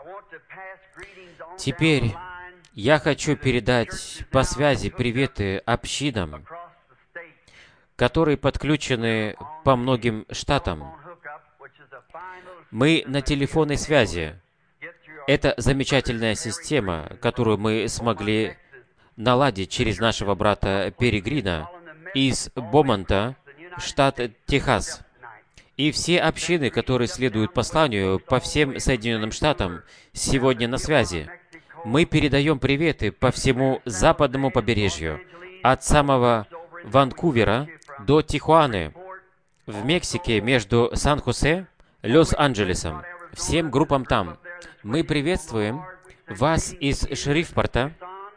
Теперь я хочу передать по связи приветы общинам, которые подключены по многим штатам. Мы на телефонной связи. Это замечательная система, которую мы смогли наладить через нашего брата Перри Грина из Бомонта, штат Техас. И все общины, которые следуют посланию по всем Соединенным Штатам, сегодня на связи. Мы передаем приветы по всему западному побережью, от самого Ванкувера до Тихуаны, в Мексике между Сан-Хосе, Лос-Анджелесом, всем группам там. Мы приветствуем вас из Шрифпорта,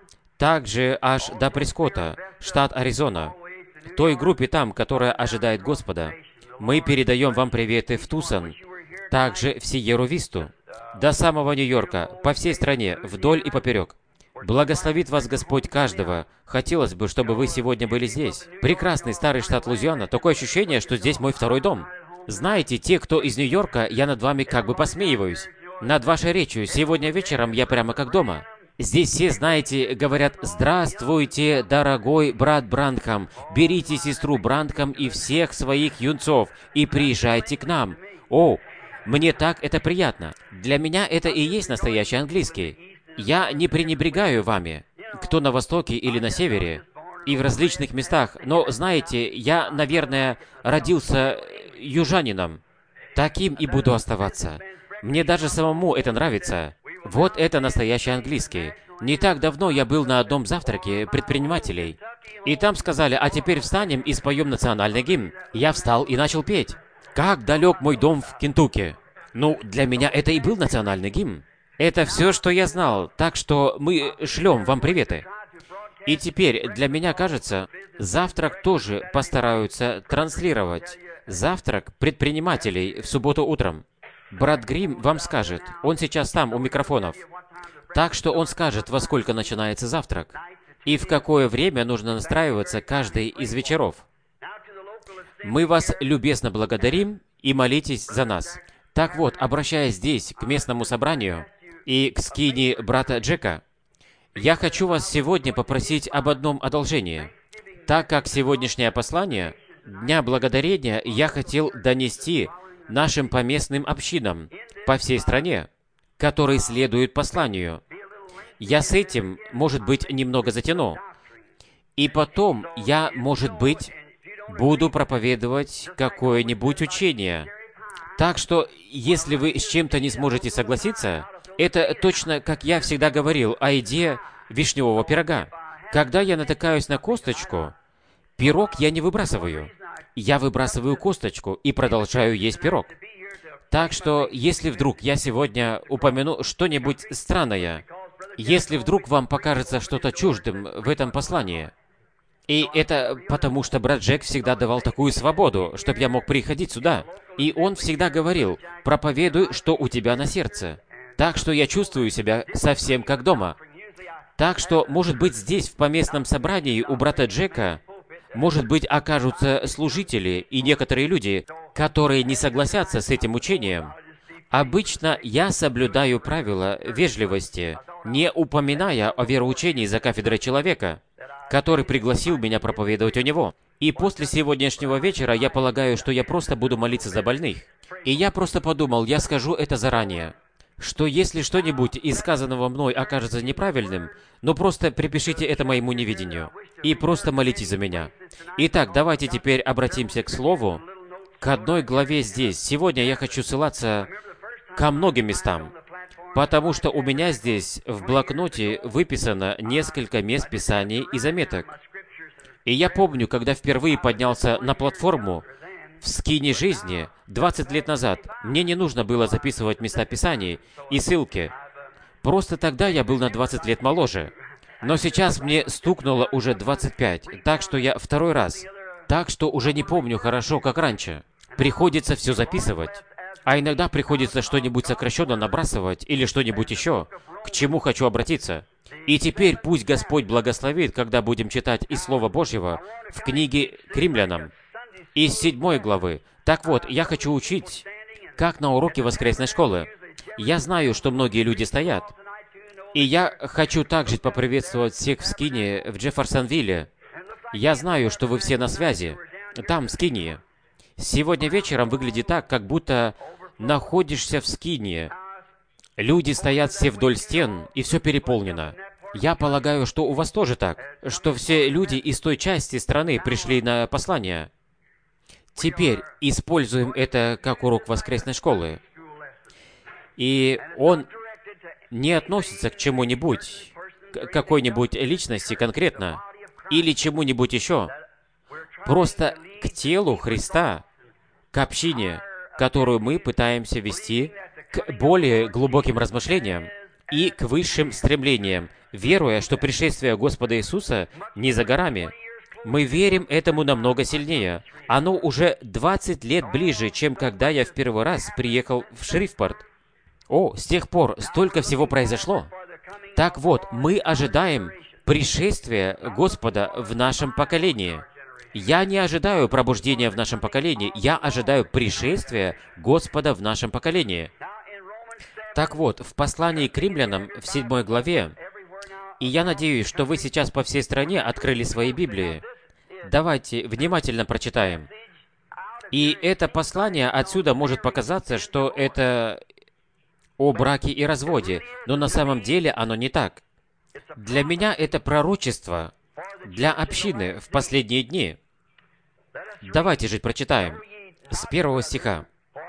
также аж до Прескотта, штат Аризона, той группе там, которая ожидает Господа. Мы передаем вам приветы в Тусон, также в Сиерра-Висту, до самого Нью-Йорка, по всей стране, вдоль и поперек. Благословит вас Господь каждого. Хотелось бы, чтобы вы сегодня были здесь. Прекрасный старый штат Луизиана. Такое ощущение, что здесь мой второй дом. Знаете, те, кто из Нью-Йорка, я над вами как бы посмеиваюсь. Над вашей речью. Сегодня вечером я прямо как дома. Здесь все, знаете, говорят: «Здравствуйте, дорогой брат Бранхам, берите сестру Бранхам и всех своих юнцов и приезжайте к нам». О, мне так это приятно. Для меня это и есть настоящий английский. Я не пренебрегаю вами, кто на востоке или на севере, и в различных местах, но, знаете, я, наверное, родился южанином. Таким и буду оставаться. Мне даже самому это нравится. Вот это настоящий английский. Не так давно я был на одном завтраке предпринимателей. И там сказали: «А теперь встанем и споем национальный гимн». Я встал и начал петь. «Как далек мой дом в Кентукки». Ну, для меня это и был национальный гимн. Это все, что я знал, так что мы шлем вам приветы. И теперь, для меня кажется, завтрак тоже постараются транслировать. Завтрак предпринимателей в субботу утром. Брат Грим вам скажет, он сейчас там, у микрофонов. Так что он скажет, во сколько начинается завтрак, и в какое время нужно настраиваться каждый из вечеров. Мы вас любезно благодарим и молитесь за нас. Так вот, обращаясь здесь к местному собранию и к скине брата Джека, я хочу вас сегодня попросить об одном одолжении. Так как сегодняшнее послание Дня Благодарения я хотел донести нашим поместным общинам по всей стране, которые следуют посланию. Я с этим, может быть, немного затяну. И потом я, может быть, буду проповедовать какое-нибудь учение. Так что, если вы с чем-то не сможете согласиться, это точно, как я всегда говорил, о еде вишневого пирога. Когда я натыкаюсь на косточку, пирог я не выбрасываю. Я выбрасываю косточку и продолжаю есть пирог. Так что, если вдруг я сегодня упомяну что-нибудь странное, если вдруг вам покажется что-то чуждым в этом послании, и это потому, что брат Джек всегда давал такую свободу, чтобы я мог приходить сюда, и он всегда говорил: «Проповедуй, что у тебя на сердце». Так что я чувствую себя совсем как дома. Так что, может быть, здесь, в поместном собрании у брата Джека, может быть, окажутся служители и некоторые люди, которые не согласятся с этим учением. Обычно я соблюдаю правила вежливости, не упоминая о вероучении за кафедрой человека, который пригласил меня проповедовать у него. И после сегодняшнего вечера я полагаю, что я просто буду молиться за больных. И я просто подумал, я скажу это заранее, что если что-нибудь из сказанного мной окажется неправильным, ну просто припишите это моему неведению и просто молитесь за меня. Итак, давайте теперь обратимся к Слову, к одной главе здесь. Сегодня я хочу ссылаться ко многим местам, потому что у меня здесь в блокноте выписано несколько мест Писаний и заметок. И я помню, когда впервые поднялся на платформу в скине жизни 20 лет назад, мне не нужно было записывать места Писаний и ссылки. Просто тогда я был на 20 лет моложе. Но сейчас мне стукнуло уже 25, так что я второй раз. Так что уже не помню хорошо, как раньше. Приходится все записывать. А иногда приходится что-нибудь сокращенно набрасывать или что-нибудь еще, к чему хочу обратиться. И теперь пусть Господь благословит, когда будем читать из Слова Божьего в книге к Римлянам, из 7 главы. Так вот, я хочу учить, как на уроке воскресной школы. Я знаю, что многие люди стоят. И я хочу также поприветствовать всех в Скине, в Джефферсонвилле. Я знаю, что вы все на связи. Там, в Скине. Сегодня вечером выглядит так, как будто находишься в Скине. Люди стоят все вдоль стен, и все переполнено. Я полагаю, что у вас тоже так, что все люди из той части страны пришли на послание. Теперь используем это как урок воскресной школы. И он не относится к чему-нибудь, к какой-нибудь личности конкретно, или чему-нибудь еще. Просто к телу Христа, к общине, которую мы пытаемся вести, к более глубоким размышлениям и к высшим стремлениям, веруя, что пришествие Господа Иисуса не за горами. Мы верим этому намного сильнее. Оно уже 20 лет ближе, чем когда я в первый раз приехал в Шрифпорт. О, с тех пор столько всего произошло. Так вот, мы ожидаем пришествия Господа в нашем поколении. Я не ожидаю пробуждения в нашем поколении, я ожидаю пришествия Господа в нашем поколении. Так вот, в послании к римлянам в 7 главе, и я надеюсь, что вы сейчас по всей стране открыли свои Библии. Давайте внимательно прочитаем. И это послание отсюда может показаться, что это о браке и разводе, но на самом деле оно не так. Для меня это пророчество для общины в последние дни. Давайте же прочитаем с 1 стиха.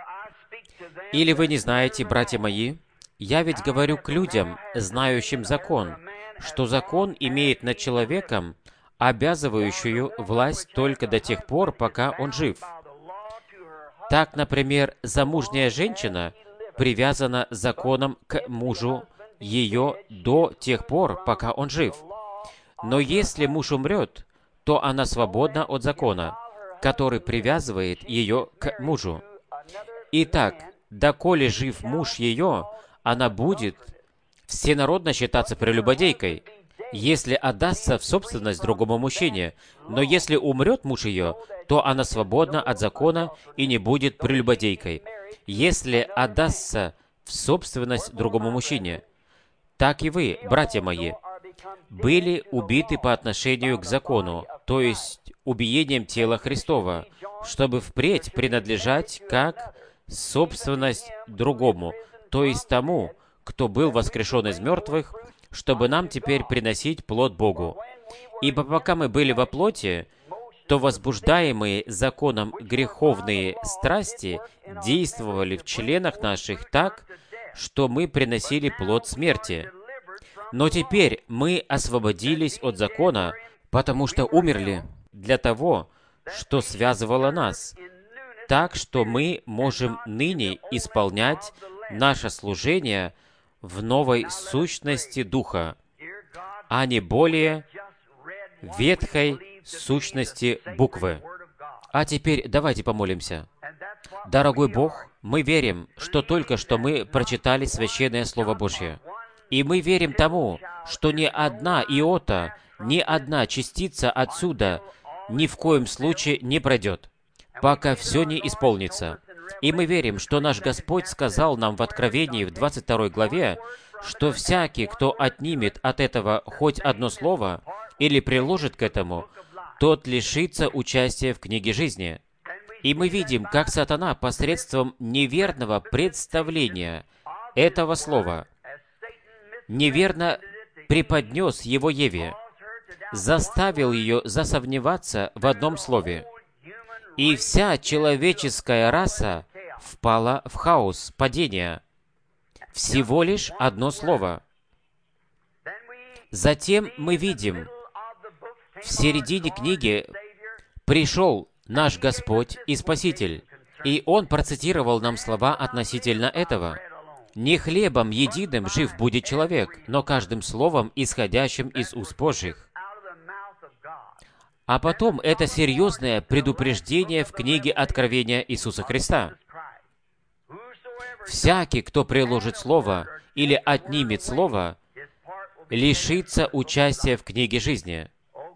«Или вы не знаете, братья мои, я ведь говорю к людям, знающим закон, что закон имеет над человеком обязывающую власть только до тех пор, пока он жив. Так, например, замужняя женщина привязана законом к мужу ее до тех пор, пока он жив. Но если муж умрет, то она свободна от закона, который привязывает ее к мужу. Итак, доколе жив муж ее, она будет всенародно считаться прелюбодейкой, если отдастся в собственность другому мужчине. Но если умрет муж ее, то она свободна от закона и не будет прелюбодейкой, если отдастся в собственность другому мужчине. Так и вы, братья мои, были убиты по отношению к закону, то есть убиением тела Христова, чтобы впредь принадлежать как собственность другому, то есть тому, кто был воскрешен из мертвых, чтобы нам теперь приносить плод Богу. Ибо пока мы были во плоти, то возбуждаемые законом греховные страсти действовали в членах наших так, что мы приносили плод смерти. Но теперь мы освободились от закона, потому что умерли для того, что связывало нас, так что мы можем ныне исполнять наше служение в новой сущности Духа, а не более ветхой сущности буквы. А теперь давайте помолимся. Дорогой Бог, мы верим, что только что мы прочитали Священное Слово Божье. И мы верим тому, что ни одна иота, ни одна частица отсюда ни в коем случае не пройдет, пока все не исполнится. И мы верим, что наш Господь сказал нам в Откровении в 22 главе, что всякий, кто отнимет от этого хоть одно слово или приложит к этому, тот лишится участия в книге жизни. И мы видим, как сатана посредством неверного представления этого слова неверно преподнес его Еве, заставил ее засомневаться в одном слове. И вся человеческая раса впала в хаос падения. Всего лишь одно слово. Затем мы видим, в середине книги пришел наш Господь и Спаситель, и Он процитировал нам слова относительно этого. «Не хлебом единым жив будет человек, но каждым словом, исходящим из уст Божьих». А потом это серьезное предупреждение в книге Откровения Иисуса Христа. «Всякий, кто приложит слово или отнимет слово, лишится участия в книге жизни».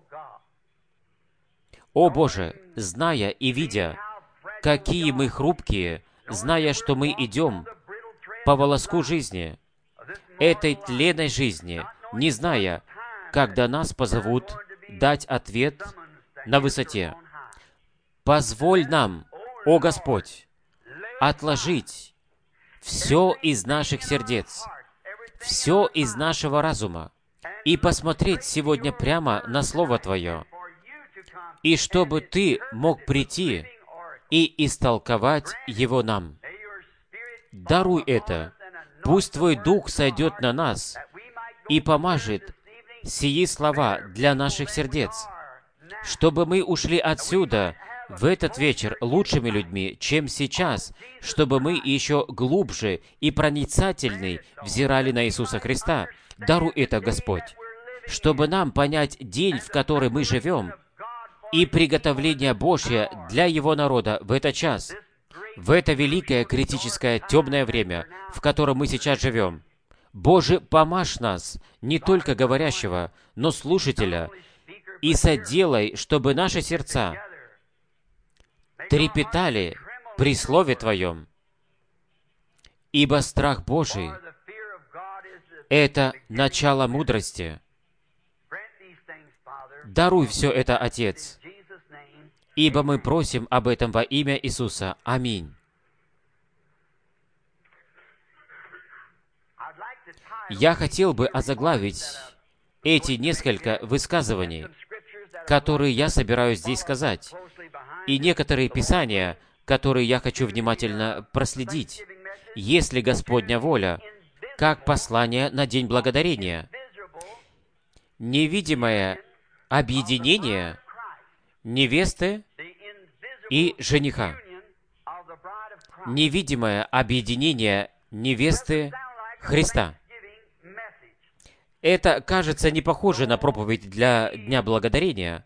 О Боже, зная и видя, какие мы хрупкие, зная, что мы идем по волоску жизни, этой тленной жизни, не зная, когда нас позовут дать ответ на высоте. Позволь нам, о Господь, отложить все из наших сердец, все из нашего разума, и посмотреть сегодня прямо на Слово Твое, и чтобы Ты мог прийти и истолковать его нам. Даруй это. Пусть Твой Дух сойдет на нас и помажет сии слова для наших сердец, чтобы мы ушли отсюда в этот вечер лучшими людьми, чем сейчас, чтобы мы еще глубже и проницательней взирали на Иисуса Христа. Даруй это, Господь, чтобы нам понять день, в который мы живем, и приготовление Божье для Его народа в этот час, в это великое, критическое, темное время, в котором мы сейчас живем. Боже, помажь нас, не только говорящего, но слушателя, и соделай, чтобы наши сердца трепетали при Слове Твоем, ибо страх Божий — это начало мудрости. Даруй все это, Отец, ибо мы просим об этом во имя Иисуса. Аминь. Я хотел бы озаглавить эти несколько высказываний, которые я собираюсь здесь сказать, и некоторые писания, которые я хочу внимательно проследить, если Господня воля, как послание на День Благодарения. Невидимое объединение невесты и жениха. Невидимое объединение невесты Христа. Это, кажется, не похоже на проповедь для Дня Благодарения,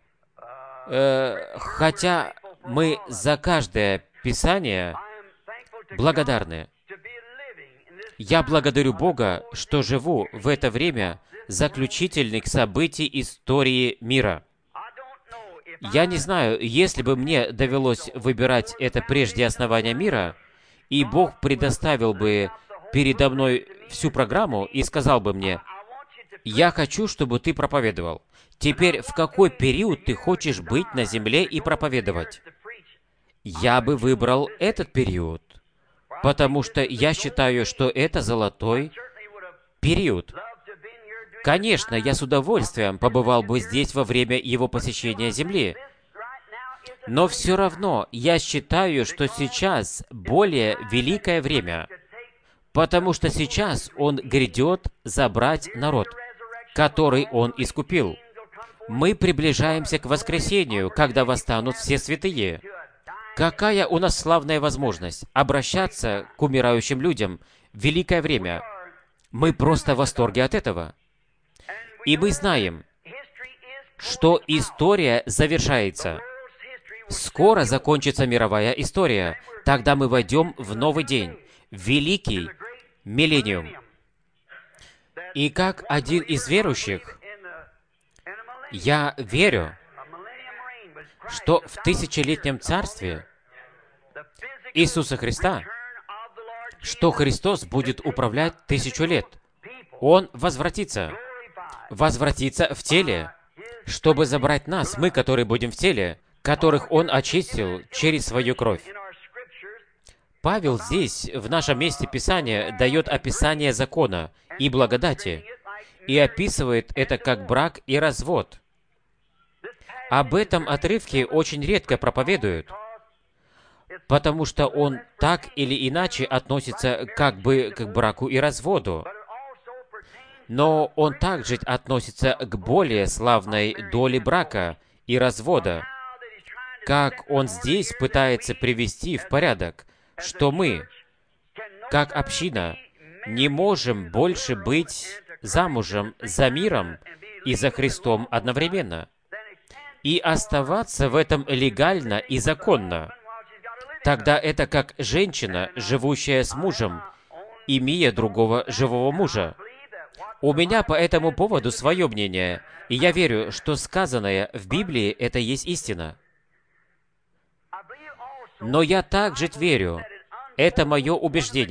хотя мы за каждое Писание благодарны. Я благодарю Бога, что живу в это время заключительных событий истории мира. Я не знаю, если бы мне довелось выбирать это прежде основания мира, и Бог предоставил бы передо мной всю программу и сказал бы мне: «Я хочу, чтобы ты проповедовал. Теперь в какой период ты хочешь быть на земле и проповедовать?» Я бы выбрал этот период, потому что я считаю, что это золотой период. Конечно, я с удовольствием побывал бы здесь во время его посещения Земли, но все равно я считаю, что сейчас более великое время, потому что сейчас Он грядет забрать народ, который Он искупил. Мы приближаемся к воскресению, когда восстанут все святые. Какая у нас славная возможность обращаться к умирающим людям в великое время. Мы просто в восторге от этого. И мы знаем, что история завершается. Скоро закончится мировая история. Тогда мы войдем в новый день, в великий миллениум. И как один из верующих, я верю, что в тысячелетнем царстве Иисуса Христа, что Христос будет управлять 1000 лет. Он возвратится в теле, чтобы забрать нас, мы, которые будем в теле, которых Он очистил через свою кровь. Павел здесь, в нашем месте Писания, дает описание закона и благодати, и описывает это как брак и развод. Об этом отрывке очень редко проповедуют, потому что он так или иначе относится как бы к браку и разводу. Но он также относится к более славной доле брака и развода, как он здесь пытается привести в порядок, что мы, как община, не можем больше быть замужем за миром и за Христом одновременно, и оставаться в этом легально и законно. Тогда это как женщина, живущая с мужем, имея другого живого мужа. У меня по этому поводу свое мнение, и я верю, что сказанное в Библии — это есть истина. Но я также верю, это мое убеждение,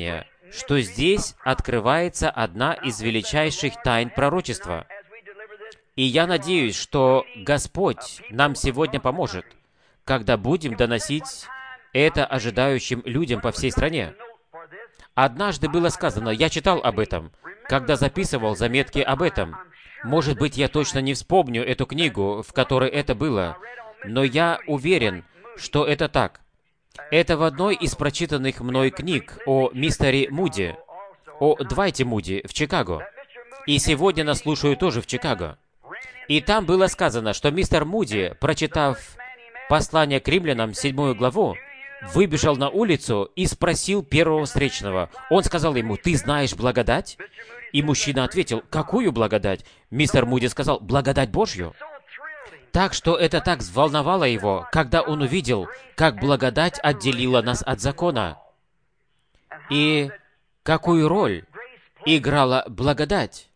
что здесь открывается одна из величайших тайн пророчества. И я надеюсь, что Господь нам сегодня поможет, когда будем доносить это ожидающим людям по всей стране. Однажды было сказано, я читал об этом, когда записывал заметки об этом. Может быть, я точно не вспомню эту книгу, в которой это было, но я уверен, что это так. Это в одной из прочитанных мной книг о мистере Муди, о Двайте Муди в Чикаго. И сегодня нас слушают тоже в Чикаго. И там было сказано, что мистер Муди, прочитав послание к римлянам, 7 главу, выбежал на улицу и спросил первого встречного. Он сказал ему, «Ты знаешь благодать?» И мужчина ответил, «Какую благодать?» Мистер Муди сказал, «Благодать Божью». Так что это так взволновало его, когда он увидел, как благодать отделила нас от закона. И какую роль играла благодать.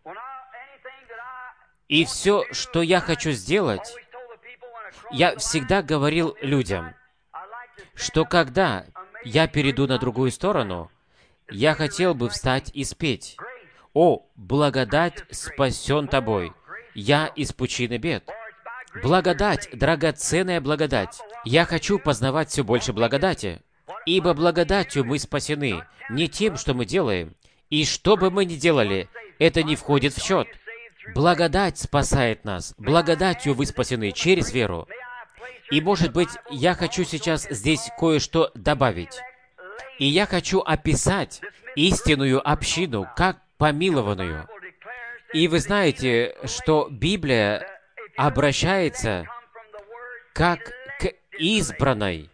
И все, что я хочу сделать, я всегда говорил людям, что когда я перейду на другую сторону, я хотел бы встать и спеть: «О, благодать спасен тобой, я из пучины бед». Благодать, драгоценная благодать. Я хочу познавать все больше благодати, ибо благодатью мы спасены, не тем, что мы делаем. И что бы мы ни делали, это не входит в счет. Благодать спасает нас. Благодатью вы спасены через веру. И, может быть, я хочу сейчас здесь кое-что добавить. И я хочу описать истинную общину как помилованную. И вы знаете, что Библия обращается как к избранной.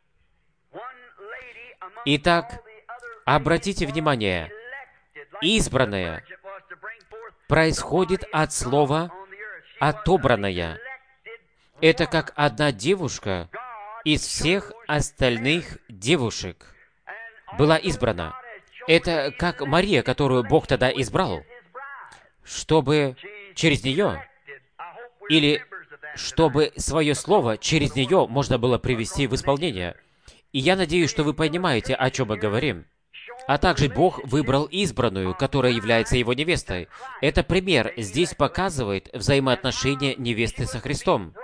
Итак, обратите внимание, избранная происходит от слова «отобранная». Это как одна девушка из всех остальных девушек была избрана. Это как Мария, которую Бог тогда избрал, чтобы через нее, или чтобы свое слово через нее можно было привести в исполнение. И я надеюсь, что вы понимаете, о чем мы говорим. А также Бог выбрал избранную, которая является Его невестой. Это пример здесь показывает взаимоотношения невесты со Христом.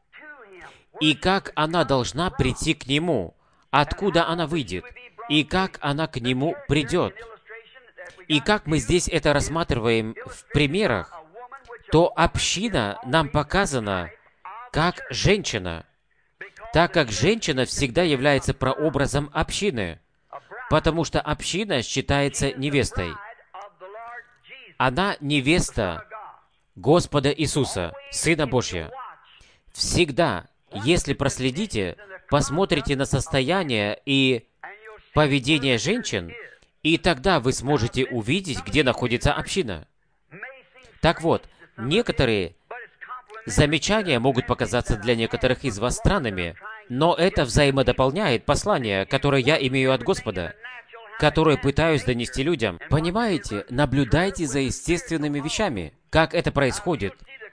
И как она должна прийти к Нему, откуда она выйдет, и как она к Нему придет. И как мы здесь это рассматриваем в примерах, то община нам показана как женщина, так как женщина всегда является прообразом общины, потому что община считается невестой. Она невеста Господа Иисуса, Сына Божьего. Всегда, если проследите, посмотрите на состояние и поведение женщин, и тогда вы сможете увидеть, где находится община. Так вот, некоторые замечания могут показаться для некоторых из вас странными, но это взаимодополняет послание, которое я имею от Господа, которое пытаюсь донести людям. Понимаете, наблюдайте за естественными вещами, как это происходит,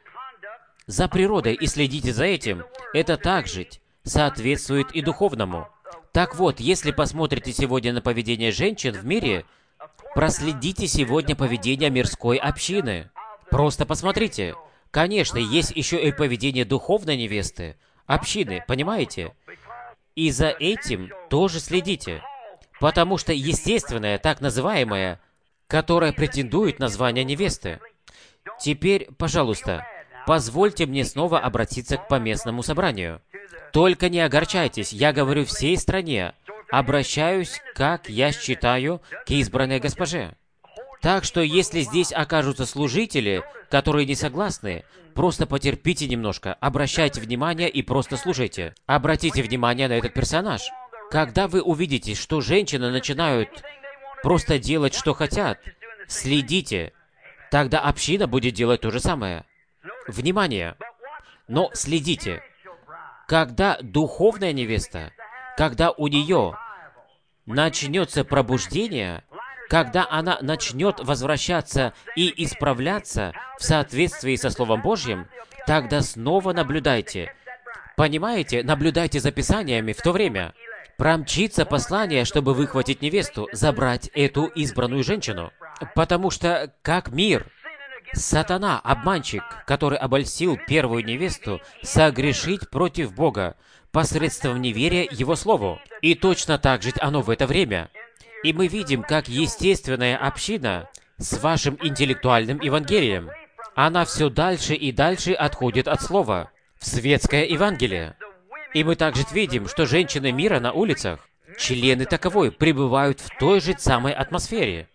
за природой, и следите за этим. Это также соответствует и духовному. Так вот, если посмотрите сегодня на поведение женщин в мире, проследите сегодня поведение мирской общины. Просто посмотрите. Конечно, есть еще и поведение духовной невесты, общины, понимаете? И за этим тоже следите. Потому что естественное, так называемое, которое претендует на звание невесты. Теперь, пожалуйста, позвольте мне снова обратиться к поместному собранию. Только не огорчайтесь, я говорю всей стране, обращаюсь, как я считаю, к избранной госпоже. Так что, если здесь окажутся служители, которые не согласны, просто потерпите немножко, обращайте внимание и просто слушайте. Обратите внимание на этот персонаж. Когда вы увидите, что женщины начинают просто делать, что хотят, следите. Тогда община будет делать то же самое. Внимание! Но следите. Когда духовная невеста, когда у нее начнется пробуждение, когда она начнет возвращаться и исправляться в соответствии со Словом Божьим, тогда снова наблюдайте. Понимаете? Наблюдайте за Писаниями в то время. промчится послание, чтобы выхватить невесту, забрать эту избранную женщину. Потому что как мир, сатана, обманщик, который обольстил первую невесту, согрешить против Бога посредством неверия Его Слову. И точно так же оно в это время. И мы видим, как естественная община с вашим интеллектуальным Евангелием, она все дальше и дальше отходит от Слова в светское Евангелие. И мы также видим, что женщины мира на улицах, члены таковой, пребывают в той же самой атмосфере.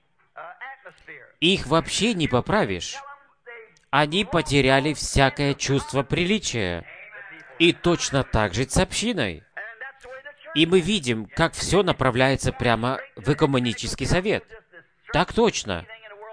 Их вообще не поправишь. Они потеряли всякое чувство приличия. И точно так же с общиной. И мы видим, как все направляется прямо в Экуменический совет. Так точно.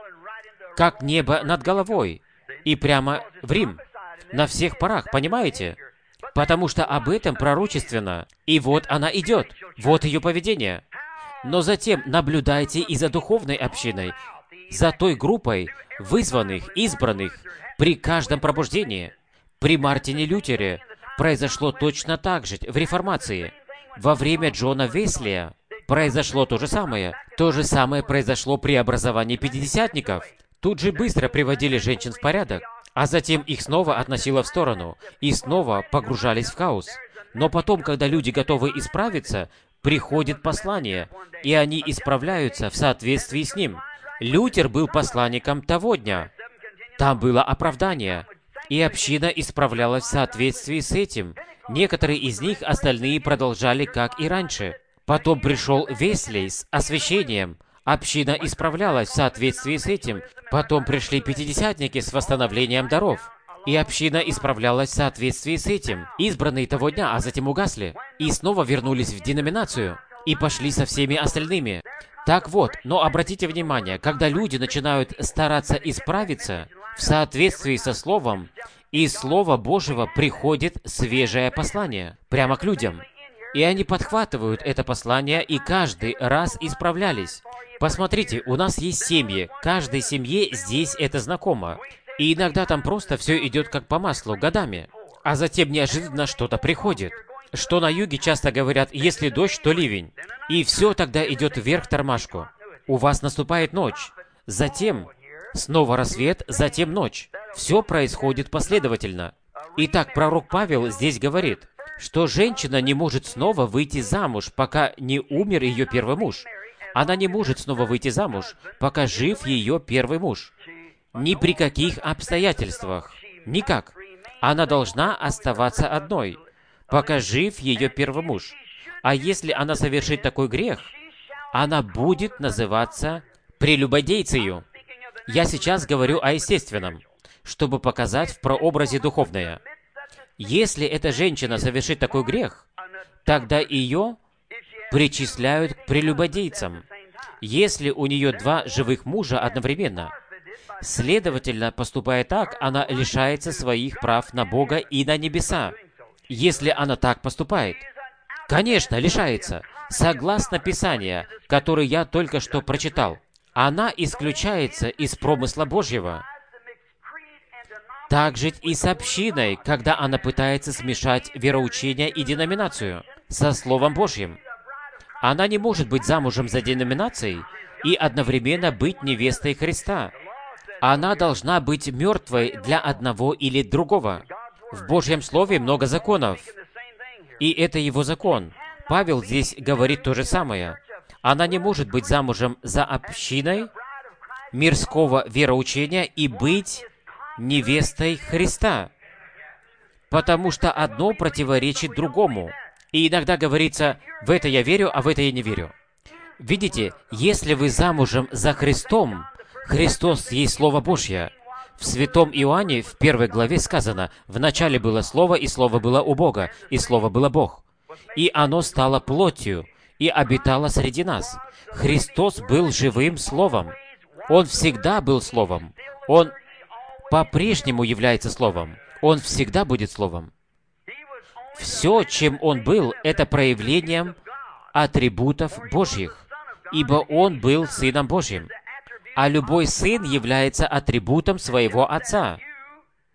Как небо над головой. И прямо в Рим. На всех парах, понимаете? Потому что об этом пророчественно. И вот она идет. Вот ее поведение. Но затем наблюдайте и за духовной общиной, за той группой вызванных, избранных при каждом пробуждении. При Мартине Лютере произошло точно так же в Реформации. Во время Джона Веслия произошло то же самое. То же самое произошло при образовании пятидесятников. Тут же быстро приводили женщин в порядок, а затем их снова относило в сторону, и снова погружались в хаос. Но потом, когда люди готовы исправиться, приходит послание, и они исправляются в соответствии с ним. Лютер был посланником того дня. Там было оправдание, и община исправлялась в соответствии с этим. Некоторые из них, остальные продолжали, как и раньше. Потом пришел Веслей с освящением. Община исправлялась в соответствии с этим. Потом пришли пятидесятники с восстановлением даров. И община исправлялась в соответствии с этим. Избранные того дня, а затем угасли. И снова вернулись в деноминацию. И пошли со всеми остальными. Так вот, но обратите внимание, когда люди начинают стараться исправиться в соответствии со Словом, из Слова Божьего приходит свежее послание прямо к людям. И они подхватывают это послание и каждый раз исправлялись. Посмотрите, у нас есть семьи. Каждой семье здесь это знакомо. И иногда там просто все идет как по маслу, годами. А затем неожиданно что-то приходит. Что на юге часто говорят, если дождь, то ливень. И все тогда идет вверх тормашку. У вас наступает ночь. Затем снова рассвет, затем ночь. Все происходит последовательно. Итак, пророк Павел здесь говорит, что женщина не может снова выйти замуж, пока не умер ее первый муж. Она не может снова выйти замуж, пока жив ее первый муж. Ни при каких обстоятельствах. Никак. Она должна оставаться одной, пока жив ее первый муж. А если она совершит такой грех, она будет называться прелюбодейцею. Я сейчас говорю о естественном, чтобы показать в прообразе духовное. Если эта женщина совершит такой грех, тогда ее причисляют к прелюбодейцам. Если у нее два живых мужа одновременно, следовательно, поступая так, она лишается своих прав на Бога и на небеса. Если она так поступает, конечно, лишается. Согласно Писанию, которое я только что прочитал, она исключается из промысла Божьего. Также и с общиной, когда она пытается смешать вероучение и деноминацию со Словом Божьим. Она не может быть замужем за деноминацией и одновременно быть невестой Христа. Она должна быть мертвой для одного или другого. В Божьем Слове много законов, и это Его закон. Павел здесь говорит то же самое. Она не может быть замужем за общиной мирского вероучения и быть невестой Христа, потому что одно противоречит другому. И иногда говорится, в это я верю, а в это я не верю. Видите, если вы замужем за Христом, Христос есть Слово Божье. В Святом Иоанне в 1 главе сказано, «В начале было Слово, и Слово было у Бога, и Слово было Бог. И оно стало плотью, и обитало среди нас». Христос был живым Словом. Он всегда был Словом. Он по-прежнему является Словом. Он всегда будет Словом. Все, чем Он был, это проявлением атрибутов Божьих, ибо Он был Сыном Божьим. А любой сын является атрибутом своего отца.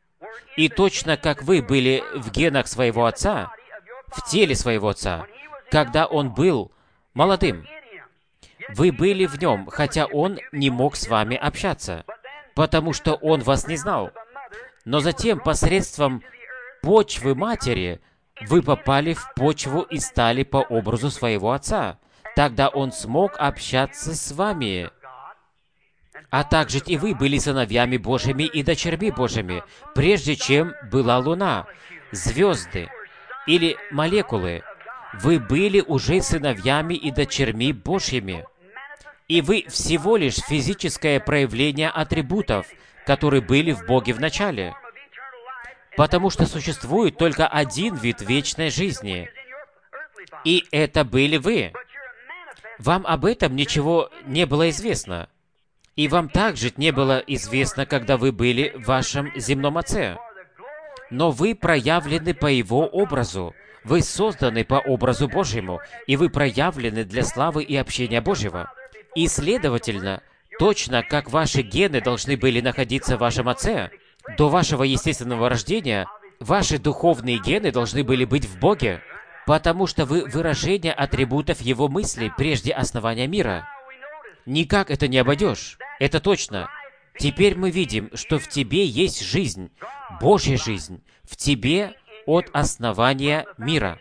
И точно как вы были в генах своего отца, в теле своего отца, когда Он был молодым. Вы были в Нем, хотя Он не мог с вами общаться, потому что Он вас не знал. Но затем, посредством почвы матери, вы попали в почву и стали по образу своего Отца. Тогда Он смог общаться с вами. А также и вы были сыновьями Божьими и дочерьми Божьими, прежде чем была Луна, звезды или молекулы. Вы были уже сыновьями и дочерьми Божьими. И вы всего лишь физическое проявление атрибутов, которые были в Боге в начале. Потому что существует только один вид вечной жизни. И это были вы. Вам об этом ничего не было известно. И вам также не было известно, когда вы были в вашем земном Отце. Но вы проявлены по Его образу. Вы созданы по образу Божьему, и вы проявлены для славы и общения Божьего. И, следовательно, точно как ваши гены должны были находиться в вашем Отце, до вашего естественного рождения, ваши духовные гены должны были быть в Боге, потому что вы выражение атрибутов Его мыслей прежде основания мира. Никак это не обойдешь. Это точно. Теперь мы видим, что в тебе есть жизнь, Божья жизнь, в тебе от основания мира.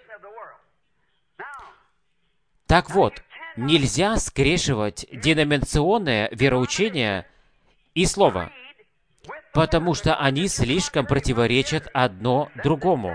Так вот, нельзя скрещивать деноминационное вероучение и слово, потому что они слишком противоречат одно другому.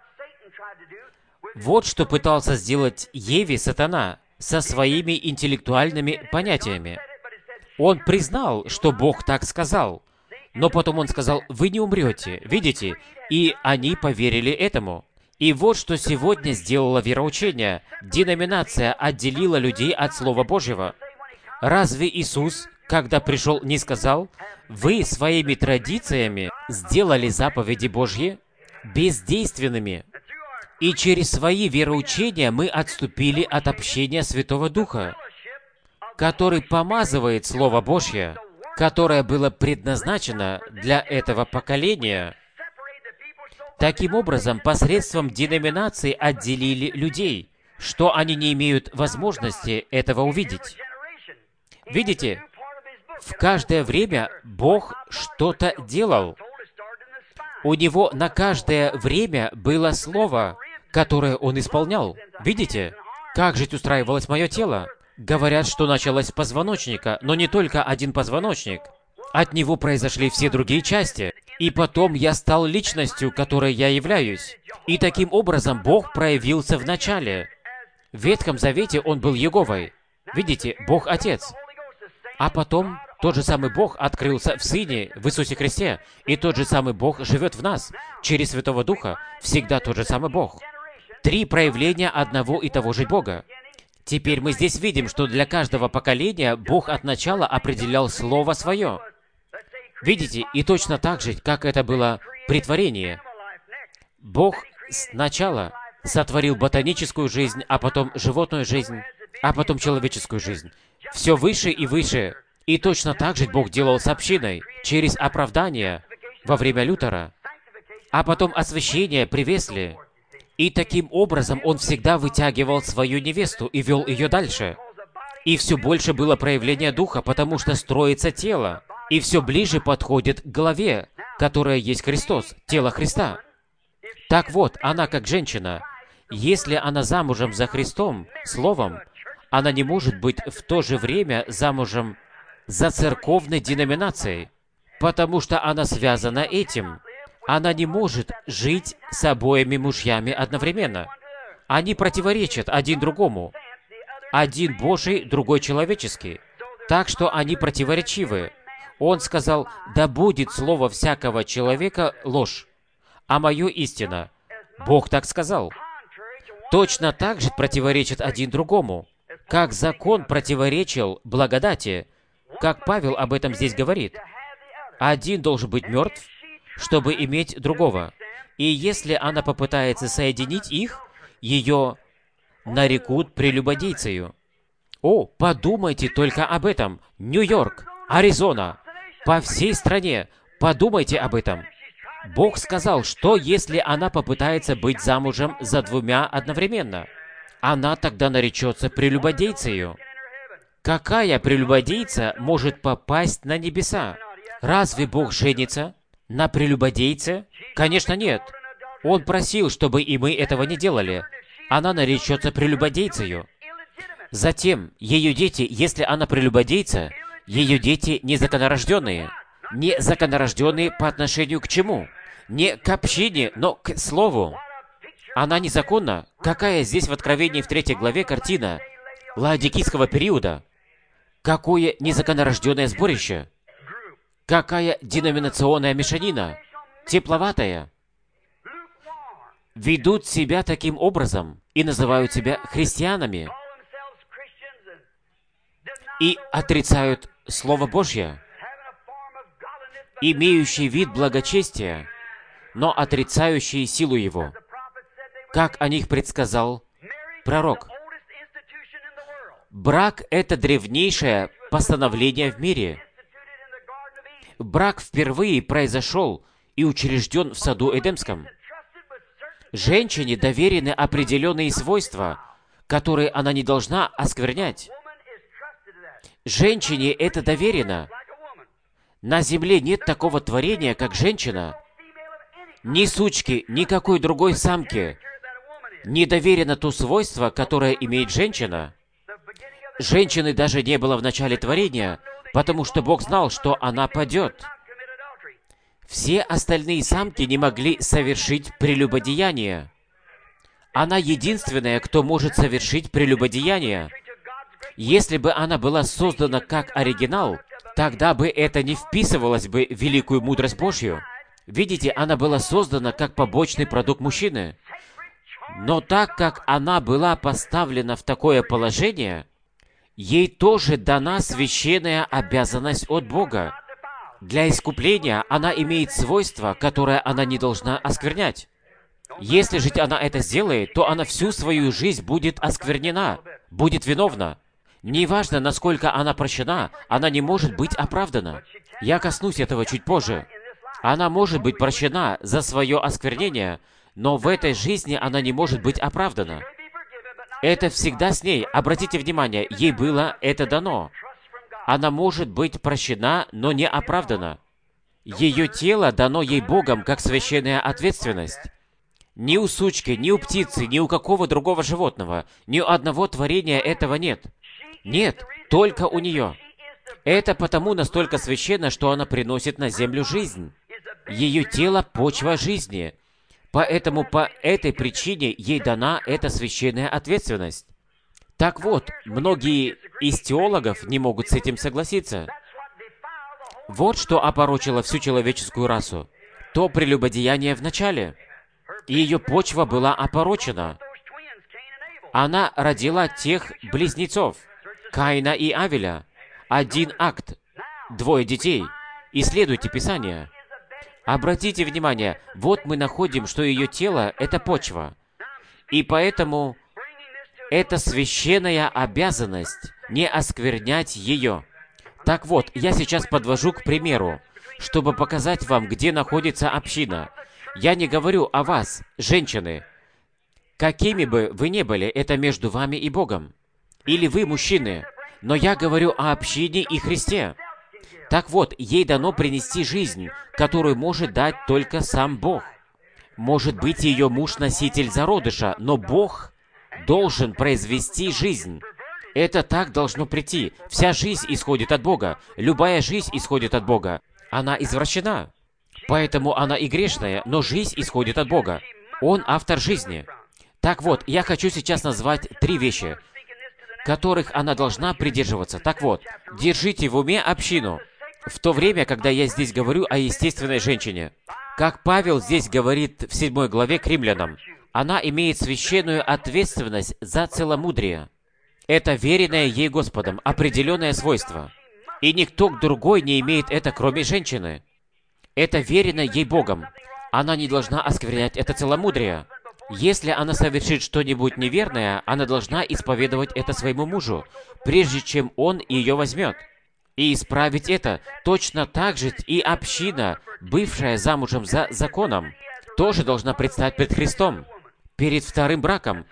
Вот что пытался сделать Еве сатана со своими интеллектуальными понятиями. Он признал, что Бог так сказал, но потом он сказал: «Вы не умрете», видите? И они поверили этому. И вот что сегодня сделало вероучение. Деноминация отделила людей от Слова Божьего. Разве Иисус, когда пришел, не сказал: «Вы своими традициями сделали заповеди Божьи бездейственными, и через свои вероучения мы отступили от общения Святого Духа, который помазывает Слово Божье, которое было предназначено для этого поколения». Таким образом, посредством деноминации отделили людей, что они не имеют возможности этого увидеть. Видите, в каждое время Бог что-то делал. У Него на каждое время было Слово, которое Он исполнял. Видите, как жить устраивалось мое тело? Говорят, что началось с позвоночника, но не только один позвоночник. От него произошли все другие части. И потом я стал личностью, которой я являюсь. И таким образом Бог проявился в начале. В Ветхом Завете Он был Иеговой. Видите, Бог Отец. А потом тот же самый Бог открылся в Сыне, в Иисусе Христе. И тот же самый Бог живет в нас. Через Святого Духа всегда тот же самый Бог. 3 проявления одного и того же Бога. Теперь мы здесь видим, что для каждого поколения Бог от начала определял Слово Свое. Видите, и точно так же, как это было при творении. Бог сначала сотворил ботаническую жизнь, а потом животную жизнь, а потом человеческую жизнь. Все выше и выше. И точно так же Бог делал с общиной, через оправдание во время Лютера, а потом освящение при Весле. И таким образом Он всегда вытягивал свою невесту и вел ее дальше. И все больше было проявление Духа, потому что строится тело. И все ближе подходит к голове, которая есть Христос, тело Христа. Так вот, она как женщина. Если она замужем за Христом, Словом, она не может быть в то же время замужем за церковной деноминацией, потому что она связана этим. Она не может жить с обоими мужьями одновременно. Они противоречат один другому. Один Божий, другой человеческий. Так что они противоречивы. Он сказал: «Да будет слово всякого человека ложь, а мое истина». Бог так сказал. Точно так же противоречит один другому. Как закон противоречил благодати, как Павел об этом здесь говорит. Один должен быть мертв, чтобы иметь другого. И если она попытается соединить их, ее нарекут прелюбодейцею. О, подумайте только об этом. Нью-Йорк, Аризона, по всей стране. Подумайте об этом. Бог сказал, что если она попытается быть замужем за 2 одновременно? она тогда наречется прелюбодейцею. Какая прелюбодейца может попасть на небеса? Разве Бог женится на прелюбодейце? Конечно, нет. Он просил, чтобы и мы этого не делали. Она наречется прелюбодейцею. Затем, ее дети, если она прелюбодейца, ее дети незаконорожденные. Незаконорожденные по отношению к чему? Не к общине, но к слову. Она незаконна. Какая здесь в Откровении в 3 главе картина лаодикийского периода? Какое незаконорожденное сборище? Какая деноминационная мешанина? Тепловатая. Ведут себя таким образом и называют себя христианами. И отрицают Слово Божье, имеющий вид благочестия, но отрицающий силу Его, как о них предсказал пророк. Брак — это древнейшее постановление в мире. Брак впервые произошел и учрежден в саду Эдемском. Женщине доверены определенные свойства, которые она не должна осквернять. Женщине это доверено. На земле нет такого творения, как женщина. Ни сучки, никакой другой самки не доверено то свойство, которое имеет женщина. Женщины даже не было в начале творения, потому что Бог знал, что она падет. Все остальные самки не могли совершить прелюбодеяние. Она единственная, кто может совершить прелюбодеяние. Если бы она была создана как оригинал, тогда бы это не вписывалось бы в великую мудрость Божью. Видите, она была создана как побочный продукт мужчины. Но так как она была поставлена в такое положение, ей тоже дана священная обязанность от Бога. Для искупления она имеет свойство, которое она не должна осквернять. Если же она это сделает, то она всю свою жизнь будет осквернена, будет виновна. Неважно, насколько она прощена, она не может быть оправдана. Я коснусь этого чуть позже. Она может быть прощена за свое осквернение, но в этой жизни она не может быть оправдана. Это всегда с ней. Обратите внимание, ей было это дано. Она может быть прощена, но не оправдана. Ее тело дано ей Богом как священная ответственность. Ни у сучки, ни у птицы, ни у какого другого животного, ни у одного творения этого нет. Нет, только у нее. Это потому настолько священно, что она приносит на землю жизнь. Ее тело — почва жизни. Поэтому по этой причине ей дана эта священная ответственность. Так вот, многие из теологов не могут с этим согласиться. Вот что опорочило всю человеческую расу. То прелюбодеяние в начале. Ее почва была опорочена. Она родила тех близнецов, Каина и Авеля. Один акт, 2 детей. Исследуйте Писание. Обратите внимание, вот мы находим, что ее тело — это почва. И поэтому это священная обязанность не осквернять ее. Так вот, я сейчас подвожу к примеру, чтобы показать вам, где находится община. Я не говорю о вас, женщины. Какими бы вы ни были, это между вами и Богом. Или вы, мужчины. Но я говорю о общине и Христе. Так вот, ей дано принести жизнь, которую может дать только сам Бог. Может быть, ее муж носитель зародыша, но Бог должен произвести жизнь. Это так должно прийти. Вся жизнь исходит от Бога. Любая жизнь исходит от Бога. Она извращена. Поэтому она и грешная, но жизнь исходит от Бога. Он автор жизни. Так вот, я хочу сейчас назвать 3 вещи, которых она должна придерживаться. Так вот, держите в уме общину. В то время, когда я здесь говорю о естественной женщине, как Павел здесь говорит в 7 главе к римлянам, она имеет священную ответственность за целомудрие. Это веренное ей Господом, определенное свойство. И никто другой не имеет это, кроме женщины. Это верено ей Богом. Она не должна осквернять это целомудрие. Если она совершит что-нибудь неверное, она должна исповедовать это своему мужу, прежде чем он ее возьмет. И исправить это точно так же и община, бывшая замужем за законом, тоже должна предстать пред Христом, перед вторым браком.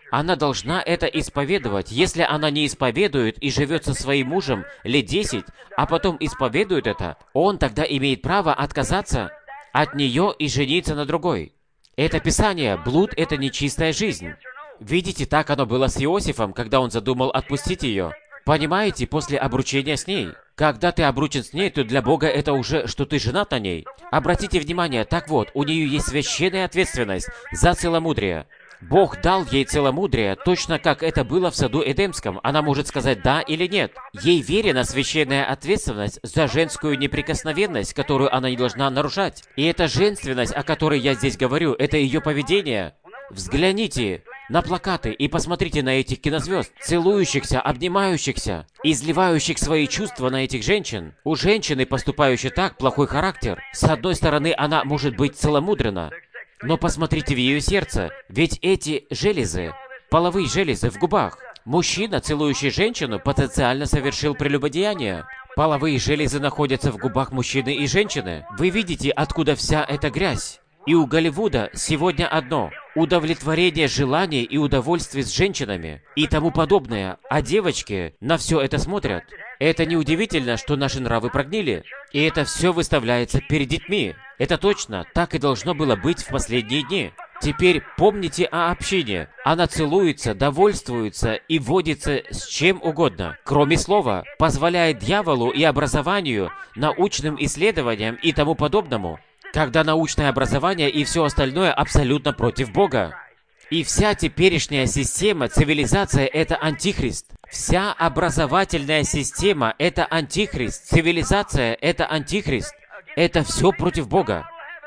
Она должна это исповедовать. Если она не исповедует и живет со своим мужем лет 10, а потом исповедует это, он тогда имеет право отказаться от нее и жениться на другой. Это Писание. Блуд — это нечистая жизнь. Видите, так оно было с Иосифом, когда он задумал отпустить ее. Понимаете, после обручения с ней. Когда ты обручен с ней, то для Бога это уже, что ты женат на ней. Обратите внимание, так вот, у нее есть священная ответственность за целомудрие. Бог дал ей целомудрие, точно как это было в саду Эдемском. Она может сказать «да» или «нет». Ей верена священная ответственность за женскую неприкосновенность, которую она не должна нарушать. И эта женственность, о которой я здесь говорю, это ее поведение. Взгляните на плакаты и посмотрите на этих кинозвезд, целующихся, обнимающихся, изливающих свои чувства на этих женщин. У женщины, поступающей так, плохой характер. С одной стороны, она может быть целомудрена, но посмотрите в ее сердце, ведь эти железы, половые железы в губах. Мужчина, целующий женщину, потенциально совершил прелюбодеяние. Половые железы находятся в губах мужчины и женщины. Вы видите, откуда вся эта грязь. И у Голливуда сегодня одно – удовлетворение желаний и удовольствий с женщинами и тому подобное, а девочки на все это смотрят. Это неудивительно, что наши нравы прогнили, и это все выставляется перед детьми. Это точно, так и должно было быть в последние дни. Теперь помните о общине. Она целуется, довольствуется и водится с чем угодно, кроме слова, позволяет дьяволу и образованию, научным исследованиям и тому подобному, когда научное образование и все остальное абсолютно против Бога. И вся теперешняя система, цивилизация — это антихрист. Вся образовательная система — это антихрист. Цивилизация — это антихрист. Это все против Бога.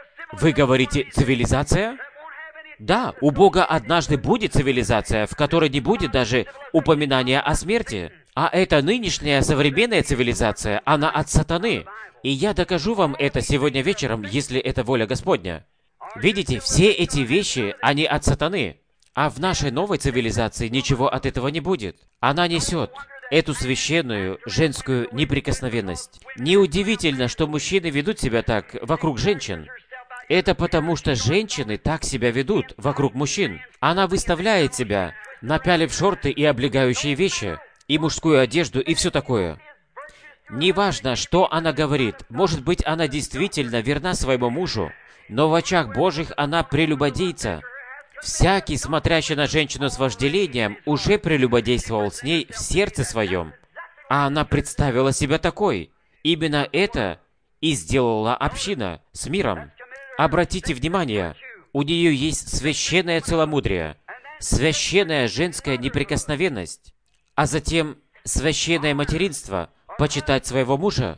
Вы говорите, цивилизация? Да, у Бога однажды будет цивилизация, в которой не будет даже упоминания о смерти. А эта нынешняя современная цивилизация, она от сатаны. И я докажу вам это сегодня вечером, если это воля Господня. Видите, все эти вещи, они от сатаны. А в нашей новой цивилизации ничего от этого не будет. Она несет эту священную женскую неприкосновенность. Неудивительно, что мужчины ведут себя так вокруг женщин. Это потому, что женщины так себя ведут вокруг мужчин. Она выставляет себя, напялив шорты и облегающие вещи, и мужскую одежду, и все такое. Неважно, что она говорит, может быть, она действительно верна своему мужу, но в очах Божьих она прелюбодейца. Всякий, смотрящий на женщину с вожделением, уже прелюбодействовал с ней в сердце своем. А она представила себя такой. Именно это и сделала община с миром. Обратите внимание, у нее есть священное целомудрие, священная женская неприкосновенность, а затем священное материнство, почитать своего мужа.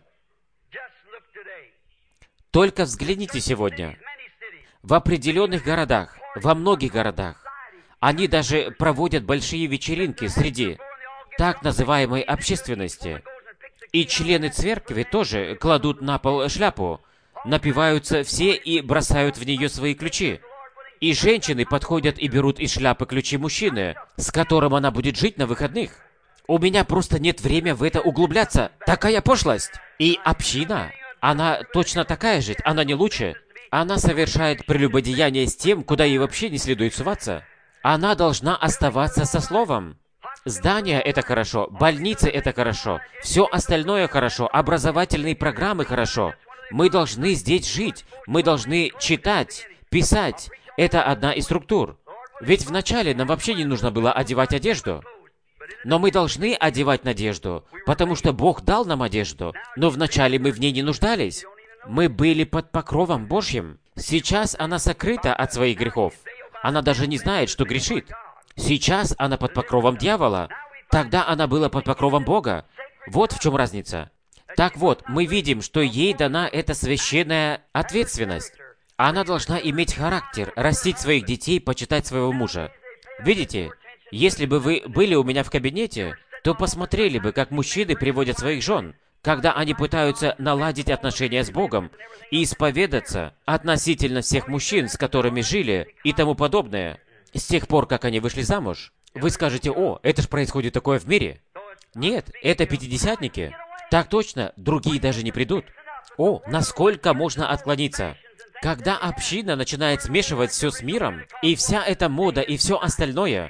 Только взгляните сегодня. В определенных городах, во многих городах, они даже проводят большие вечеринки среди так называемой общественности. И члены церкви тоже кладут на пол шляпу, напиваются все и бросают в нее свои ключи. И женщины подходят и берут из шляпы ключи мужчины, с которым она будет жить на выходных. У меня просто нет времени в это углубляться. Такая пошлость. И община, она точно такая же, она не лучше. Она совершает прелюбодеяние с тем, куда ей вообще не следует суваться. Она должна оставаться со словом. Здания — это хорошо, больницы — это хорошо, все остальное хорошо, образовательные программы хорошо. Мы должны здесь жить, мы должны читать, писать. Это одна из структур. Ведь вначале нам вообще не нужно было одевать одежду. Но мы должны одевать надежду, потому что Бог дал нам одежду, но вначале мы в ней не нуждались. Мы были под покровом Божьим. Сейчас она сокрыта от своих грехов. Она даже не знает, что грешит. Сейчас она под покровом дьявола. Тогда она была под покровом Бога. Вот в чем разница. Так вот, мы видим, что ей дана эта священная ответственность. Она должна иметь характер, растить своих детей, почитать своего мужа. Видите, если бы вы были у меня в кабинете, то посмотрели бы, как мужчины приводят своих жен, когда они пытаются наладить отношения с Богом и исповедаться относительно всех мужчин, с которыми жили, и тому подобное, с тех пор, как они вышли замуж. Вы скажете: «О, это ж происходит такое в мире». Нет, это пятидесятники. Так точно, другие даже не придут. О, насколько можно отклониться? Когда община начинает смешивать все с миром, и вся эта мода, и все остальное,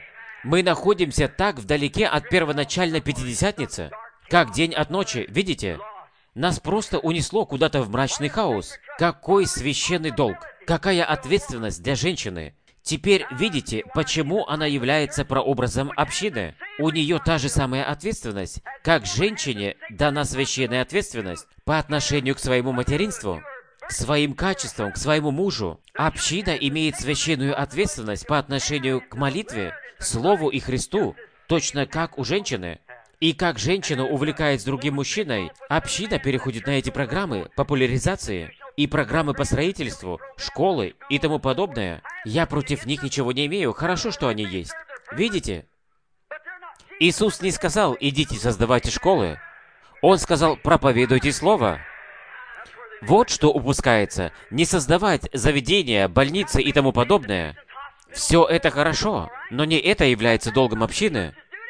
Мы находимся так вдалеке от первоначальной Пятидесятницы, как день от ночи, видите? Нас просто унесло куда-то в мрачный хаос. Какой священный долг! Какая ответственность для женщины! Теперь видите, почему она является прообразом общины. У нее та же самая ответственность, как женщине дана священная ответственность по отношению к своему материнству, к своим качествам, к своему мужу. Община имеет священную ответственность по отношению к молитве, Слову и Христу, точно как у женщины. И как женщина увлекается другим мужчиной, община переходит на эти программы популяризации и программы по строительству, школы и тому подобное. Я против них ничего не имею, хорошо, что они есть. Видите? Иисус не сказал, идите создавайте школы. Он сказал, проповедуйте Слово. Вот что упускается. Не создавать заведения, больницы и тому подобное. Все это хорошо, но не это является долгом общины.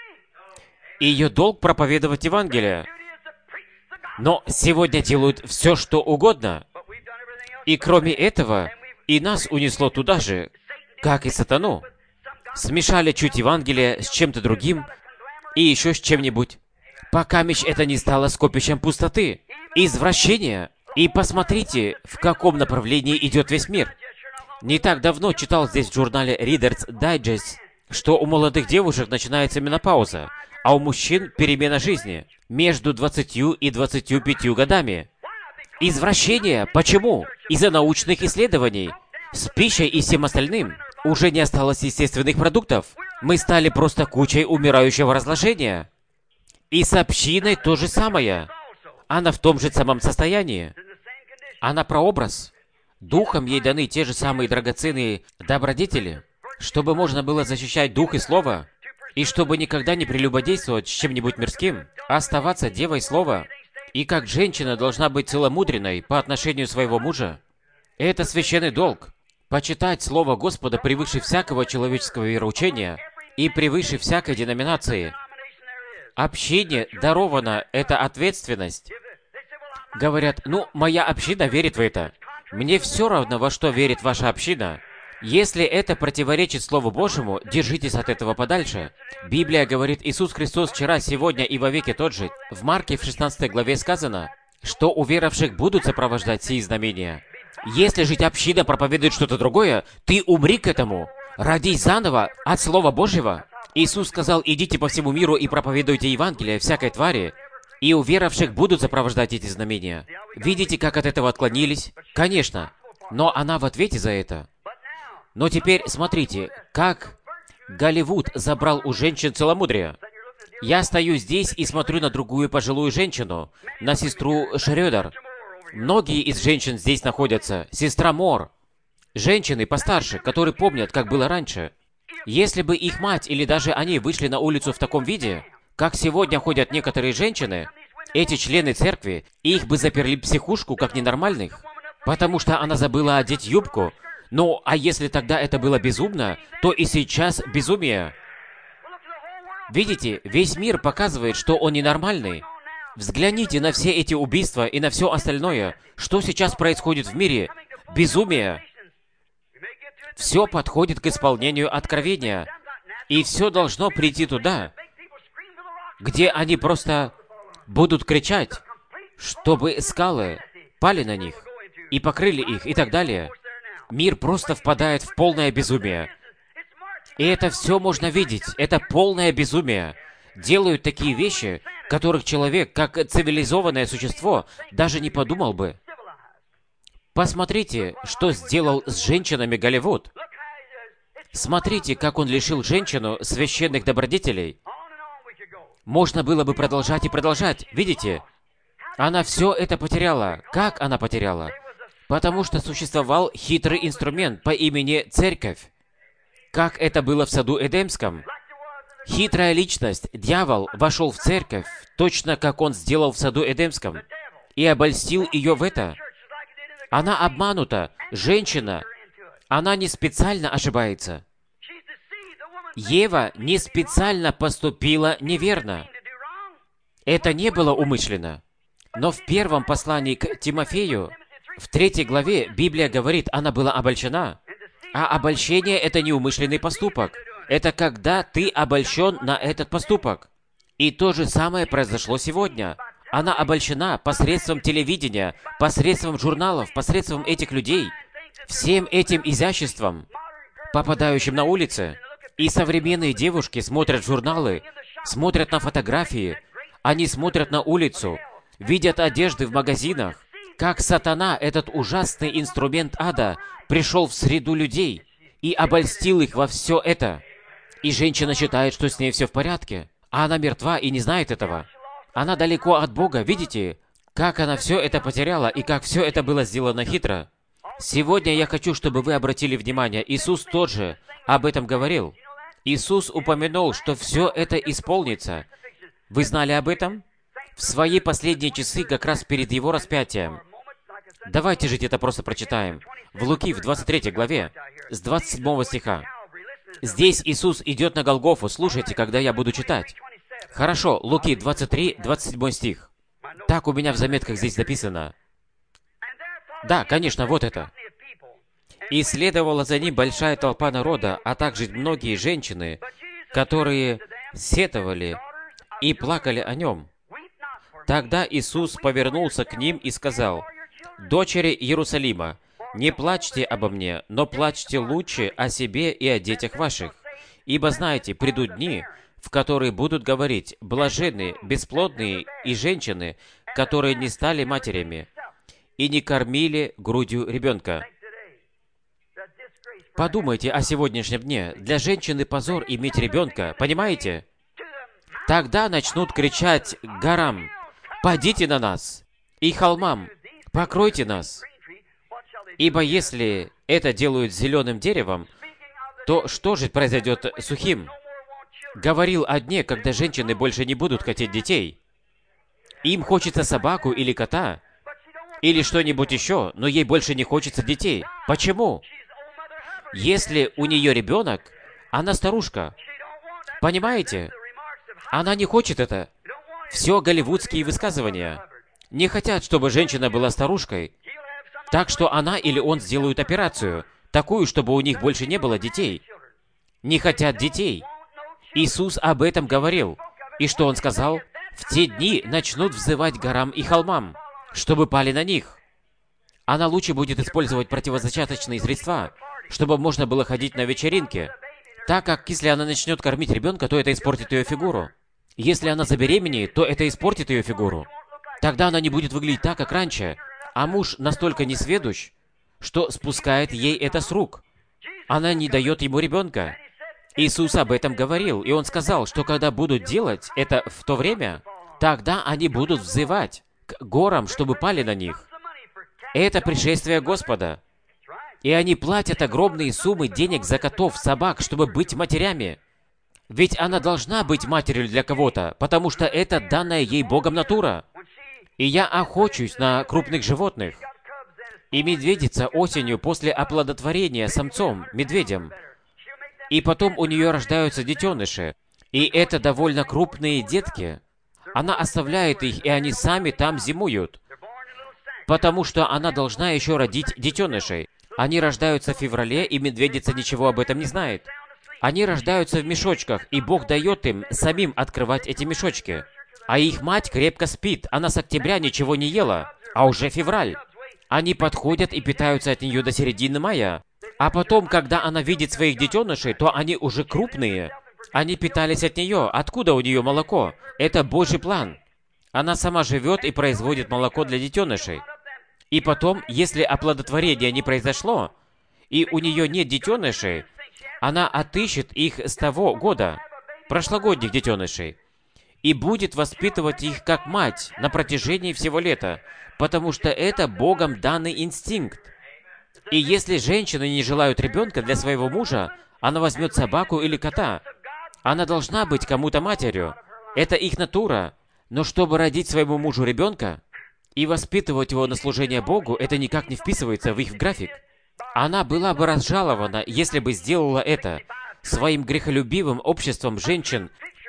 Ее долг проповедовать Евангелие. Но сегодня делают все, что угодно. И кроме этого, и нас унесло туда же, как и сатану. Смешали чуть Евангелие с чем-то другим и еще с чем-нибудь. Пока это не стало скопищем пустоты, извращения. И посмотрите, в каком направлении идет весь мир. Не так давно читал здесь в журнале Reader's Digest, что у молодых девушек начинается менопауза, а у мужчин перемена жизни между 20 и 25 годами. Извращение. Почему? Из-за научных исследований. С пищей и всем остальным уже не осталось естественных продуктов. Мы стали просто кучей умирающего разложения. И с общиной то же самое. Она в том же самом состоянии. Она прообраз. Духом ей даны те же самые драгоценные добродетели, чтобы можно было защищать Дух и Слово, и чтобы никогда не прелюбодействовать с чем-нибудь мирским, а оставаться девой Слова. И как женщина должна быть целомудренной по отношению своего мужа. Это священный долг. Почитать Слово Господа превыше всякого человеческого вероучения и превыше всякой деноминации. Общине дарована эта ответственность. Говорят, моя община верит в это. Мне все равно, во что верит ваша община. Если это противоречит Слову Божьему, держитесь от этого подальше. Библия говорит, Иисус Христос вчера, сегодня и вовеки тот же. В Марке в 16 главе сказано, что у веровавших будут сопровождать сии знамения. Если жить община проповедует что-то другое, ты умри к этому. Родись заново от Слова Божьего. Иисус сказал, идите по всему миру и проповедуйте Евангелие всякой твари, и у веровавших будут сопровождать эти знамения. Видите, как от этого отклонились? Конечно. Но она в ответе за это. Но теперь смотрите, как Голливуд забрал у женщин целомудрие. Я стою здесь и смотрю на другую пожилую женщину, на сестру Шрёдер. Многие из женщин здесь находятся. Сестра Мор. Женщины постарше, которые помнят, как было раньше. Если бы их мать или даже они вышли на улицу в таком виде, как сегодня ходят некоторые женщины, эти члены церкви, их бы заперли в психушку как ненормальных, потому что она забыла одеть юбку. Ну, а если тогда это было безумно, то и сейчас безумие. Видите, весь мир показывает, что он ненормальный. Взгляните на все эти убийства и на все остальное. Что сейчас происходит в мире? Безумие. Все подходит к исполнению откровения. И все должно прийти туда, где они просто будут кричать, чтобы скалы пали на них и покрыли их и так далее. Мир просто впадает в полное безумие. И это все можно видеть. Это полное безумие. Делают такие вещи, которых человек, как цивилизованное существо, даже не подумал бы. Посмотрите, что сделал с женщинами Голливуд. Смотрите, как он лишил женщину священных добродетелей. Можно было бы продолжать и продолжать. Видите? Она все это потеряла. Как она потеряла? Потому что существовал хитрый инструмент по имени Церковь. Как это было в саду Эдемском. Хитрая личность, дьявол, вошел в церковь, точно как он сделал в саду Эдемском, и обольстил ее в это. Она обманута, женщина. Она не специально ошибается. Ева не специально поступила неверно. Это не было умышленно. Но в первом послании к Тимофею, в 3 главе, Библия говорит, она была обольщена. А обольщение — это неумышленный поступок. Это когда ты обольщен на этот поступок. И то же самое произошло сегодня. Она обольщена посредством телевидения, посредством журналов, посредством этих людей, всем этим изяществом, попадающим на улице. И современные девушки смотрят журналы, смотрят на фотографии, они смотрят на улицу, видят одежды в магазинах, как сатана, этот ужасный инструмент ада, пришел в среду людей и обольстил их во все это. И женщина считает, что с ней все в порядке, а она мертва и не знает этого. Она далеко от Бога, видите, как она все это потеряла и как все это было сделано хитро. Сегодня я хочу, чтобы вы обратили внимание, Иисус тот же об этом говорил. Иисус упомянул, что все это исполнится. Вы знали об этом? В свои последние часы, как раз перед Его распятием. Давайте же это просто прочитаем. В Луки, в 23 главе, с 27 стиха. Здесь Иисус идет на Голгофу. Слушайте, когда я буду читать. Хорошо, Луки 23, 27 стих. Так у меня в заметках здесь записано. Да, конечно, вот это. «И следовала за ним большая толпа народа, а также многие женщины, которые сетовали и плакали о нем. Тогда Иисус повернулся к ним и сказал: «Дочери Иерусалима, не плачьте обо мне, но плачьте лучше о себе и о детях ваших. Ибо знаете, придут дни, в которые будут говорить: блаженны, бесплодные и женщины, которые не стали матерями и не кормили грудью ребенка». Подумайте о сегодняшнем дне. Для женщины позор иметь ребенка, понимаете? Тогда начнут кричать горам: «Падите на нас!» и холмам: «Покройте нас!» Ибо если это делают зеленым деревом, то что же произойдет с сухим? Говорил о дне, когда женщины больше не будут хотеть детей. Им хочется собаку или кота, или что-нибудь еще, но ей больше не хочется детей. Почему? Если у нее ребенок, она старушка. Понимаете? Она не хочет это. Все голливудские высказывания. Не хотят, чтобы женщина была старушкой. Так что она или он сделают операцию, такую, чтобы у них больше не было детей. Не хотят детей. Иисус об этом говорил. И что Он сказал? В те дни начнут взывать горам и холмам, чтобы пали на них. Она лучше будет использовать противозачаточные средства, чтобы можно было ходить на вечеринки, так как если она начнет кормить ребенка, то это испортит ее фигуру. Если она забеременеет, то это испортит ее фигуру. Тогда она не будет выглядеть так, как раньше, а муж настолько несведущ, что спускает ей это с рук. Она не дает ему ребенка. Иисус об этом говорил, и Он сказал, что когда будут делать это в то время, тогда они будут взывать к горам, чтобы пали на них. Это пришествие Господа. И они платят огромные суммы денег за котов, собак, чтобы быть матерями. Ведь она должна быть матерью для кого-то, потому что это данная ей Богом натура. И я охочусь на крупных животных. И медведица осенью после оплодотворения самцом, медведем. И потом у нее рождаются детеныши. И это довольно крупные детки. Она оставляет их, и они сами там зимуют. Потому что она должна еще родить детенышей. Они рождаются в феврале, и медведица ничего об этом не знает. Они рождаются в мешочках, и Бог дает им самим открывать эти мешочки. А их мать крепко спит, она с октября ничего не ела, а уже февраль. Они подходят и питаются от нее до середины мая. А потом, когда она видит своих детенышей, то они уже крупные. Они питались от нее. Откуда у нее молоко? Это Божий план. Она сама живет и производит молоко для детенышей. И потом, если оплодотворение не произошло, и у нее нет детенышей, она отыщет их с того года, прошлогодних детенышей, и будет воспитывать их как мать на протяжении всего лета, потому что это Богом данный инстинкт. И если женщины не желают ребенка для своего мужа, она возьмет собаку или кота. Она должна быть кому-то матерью. Это их натура. Но чтобы родить своему мужу ребенка и воспитывать его на служение Богу, это никак не вписывается в их график. Она была бы разжалована, если бы сделала это своим грехолюбивым обществом женщин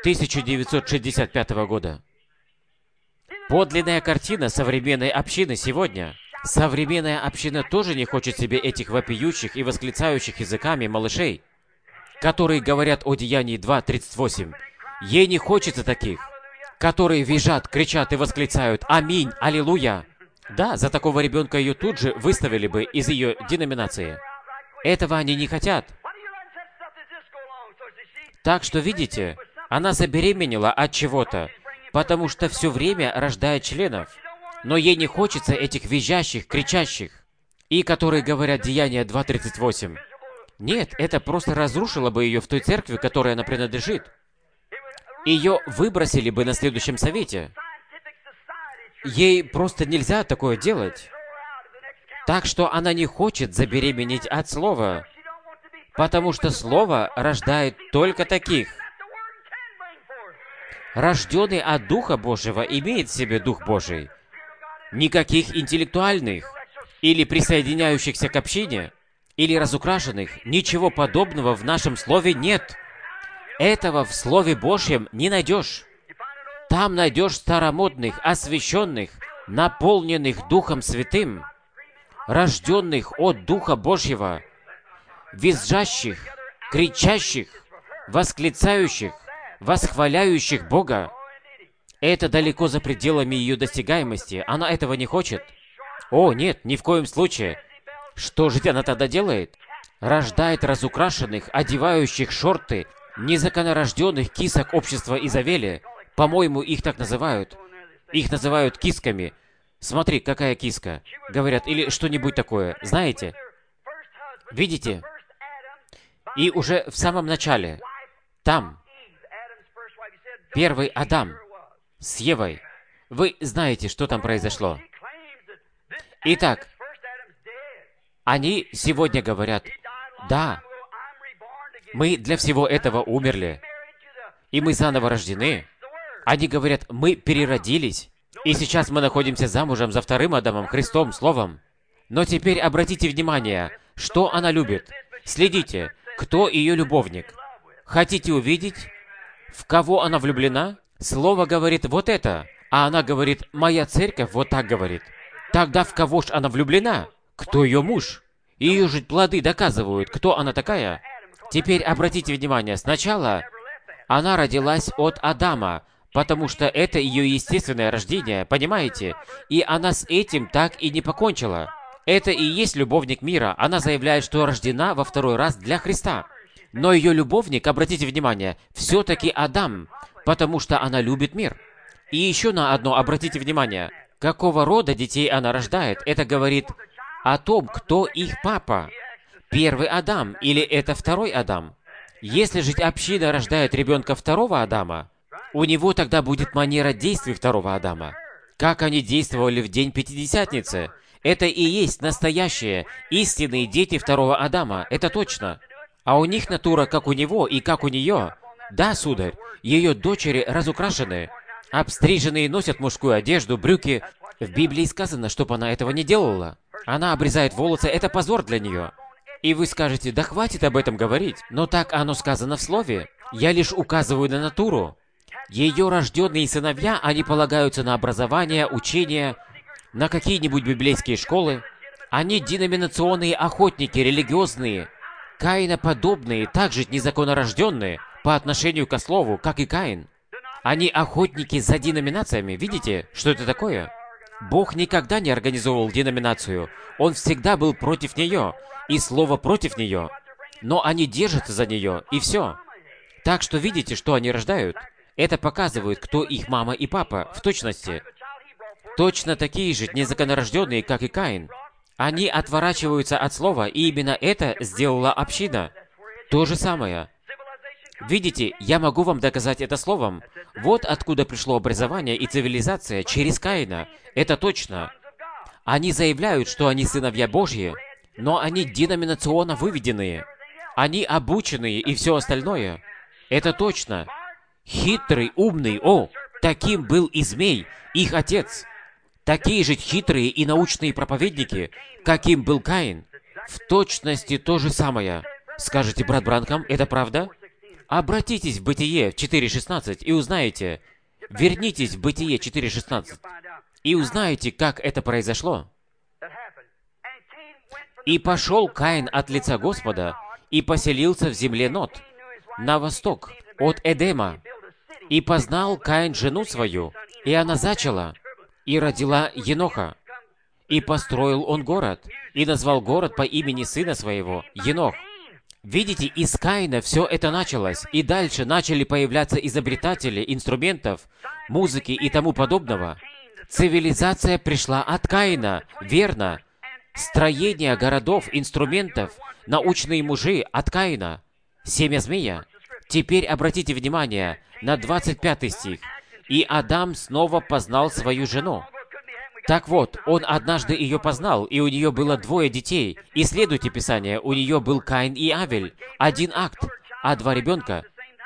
1965 года. Подлинная картина современной общины сегодня. Современная община тоже не хочет себе этих вопиющих и восклицающих языками малышей. которые говорят о Деянии 2:38. Ей не хочется таких, которые визжат, кричат и восклицают «Аминь! Аллилуйя!». Да, за такого ребенка ее тут же выставили бы из ее деноминации. Этого они не хотят. Так что, видите, она забеременела от чего-то, потому что все время рождает членов. Но ей не хочется этих визжащих, кричащих, и которые говорят Деяния 2:38. Нет, это просто разрушило бы ее в той церкви, которой она принадлежит. Ее выбросили бы на следующем совете. Ей просто нельзя такое делать. Так что она не хочет забеременеть от Слова, потому что Слово рождает только таких. Рожденный от Духа Божьего имеет в себе Дух Божий. Никаких интеллектуальных, или присоединяющихся к общине, или разукрашенных, ничего подобного в нашем Слове нет. Этого в Слове Божьем не найдешь. Там найдешь старомодных, освященных, наполненных Духом Святым, рожденных от Духа Божьего, визжащих, кричащих, восклицающих, восхваляющих Бога. Это далеко за пределами ее достигаемости. Она этого не хочет. О, нет, ни в коем случае. Что же она тогда делает? Рождает разукрашенных, одевающих шорты, незаконнорожденных кисок общества Изавели. По-моему, их так называют. Их называют кисками. Смотри, какая киска. Говорят, или что-нибудь такое. Знаете? Видите? И уже в самом начале, там, первый Адам с Евой. Вы знаете, что там произошло. Итак, они сегодня говорят, да, мы для всего этого умерли, и мы заново рождены. Они говорят, мы переродились, и сейчас мы находимся замужем за вторым Адамом, Христом, Словом. Но теперь обратите внимание, что она любит. Следите, кто ее любовник. Хотите увидеть, в кого она влюблена? Слово говорит вот это, а она говорит, моя церковь вот так говорит. Тогда в кого ж она влюблена? Кто ее муж? Ее же плоды доказывают, кто она такая. Теперь обратите внимание, сначала она родилась от Адама, потому что это ее естественное рождение, понимаете? И она с этим так и не покончила. Это и есть любовник мира. Она заявляет, что рождена во второй раз для Христа. Но ее любовник, обратите внимание, все-таки Адам, потому что она любит мир. И еще на одно обратите внимание. Какого рода детей она рождает? Это говорит о том, кто их папа. Первый Адам или это второй Адам? Если же община рождает ребенка второго Адама, у него тогда будет манера действий второго Адама. Как они действовали в день Пятидесятницы. Это и есть настоящие, истинные дети второго Адама. Это точно. А у них натура, как у него и как у нее. Да, сударь, ее дочери разукрашены. Обстриженные носят мужскую одежду, брюки. В Библии сказано, чтобы она этого не делала. Она обрезает волосы, это позор для нее. И вы скажете, да хватит об этом говорить. Но так оно сказано в Слове. Я лишь указываю на натуру. Ее рожденные сыновья, они полагаются на образование, учение, на какие-нибудь библейские школы. Они деноминационные охотники, религиозные, каиноподобные, также незаконнорожденные по отношению ко Слову, как и Каин. Они охотники за деноминациями. Видите, что это такое? Бог никогда не организовывал деноминацию. Он всегда был против нее, и Слово против нее. Но они держатся за нее, и все. Так что видите, что они рождают? Это показывает, кто их мама и папа, в точности. Точно такие же незаконнорожденные, как и Каин. Они отворачиваются от Слова, и именно это сделала община. То же самое. Видите, я могу вам доказать это словом. Вот откуда пришло образование и цивилизация через Каина. Это точно. Они заявляют, что они сыновья Божьи, но они деноминационно выведенные. Они обученные и все остальное. Это точно. Хитрый, умный, таким был и змей, их отец. Такие же хитрые и научные проповедники, каким был Каин. В точности то же самое. Скажете, брат Бранхам, это правда? Обратитесь в Бытие 4.16 и узнаете. Вернитесь в Бытие 4.16 и узнаете, как это произошло. «И пошел Каин от лица Господа, и поселился в земле Нод, на восток от Эдема. И познал Каин жену свою, и она зачала, и родила Еноха. И построил он город, и назвал город по имени сына своего, Енох. Видите, из Каина все это началось, и дальше начали появляться изобретатели инструментов, музыки и тому подобного. Цивилизация пришла от Каина, верно. Строение городов, инструментов, научные мужи от Каина. Семя змея. Теперь обратите внимание на 25 стих. «И Адам снова познал свою жену». Так вот, он однажды ее познал, и у нее было 2 детей. Исследуйте Писание, у нее был Каин и Авель. 1 акт, а 2 ребенка.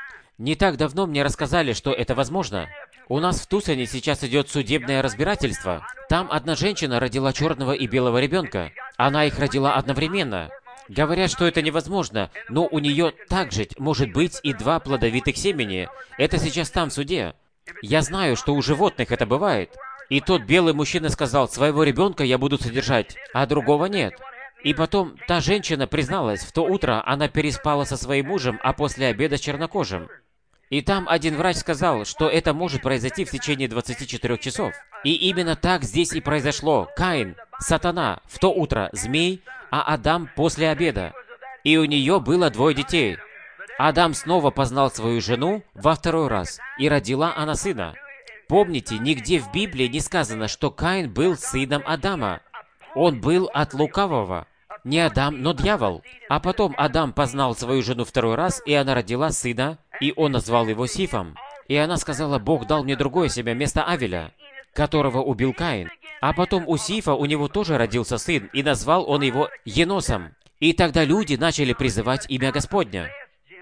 Не так давно мне рассказали, что это возможно. У нас в Тусоне сейчас идет судебное разбирательство. Там одна женщина родила черного и белого ребенка. Она их родила одновременно. Говорят, что это невозможно, но у нее также может быть и 2 плодовитых семени. Это сейчас там в суде. Я знаю, что у животных это бывает. И тот белый мужчина сказал: «Своего ребенка я буду содержать, а другого нет». И потом та женщина призналась, в то утро она переспала со своим мужем, а после обеда с чернокожим. И там один врач сказал, что это может произойти в течение 24 часов. И именно так здесь и произошло. Каин, сатана, в то утро змей, а Адам после обеда. И у нее было 2 детей. Адам снова познал свою жену во 2-й раз, и родила она сына. Помните, нигде в Библии не сказано, что Каин был сыном Адама. Он был от лукавого. Не Адам, но дьявол. А потом Адам познал свою жену 2-й раз, и она родила сына, и он назвал его Сифом. И она сказала: «Бог дал мне другое семя вместо Авеля, которого убил Каин». А потом у Сифа у него тоже родился сын, и назвал он его Еносом. И тогда люди начали призывать имя Господня.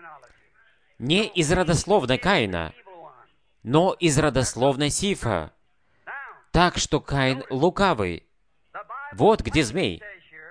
Не из родословной Каина, но из родословной Сифа. Так что Каин лукавый. Вот где змей.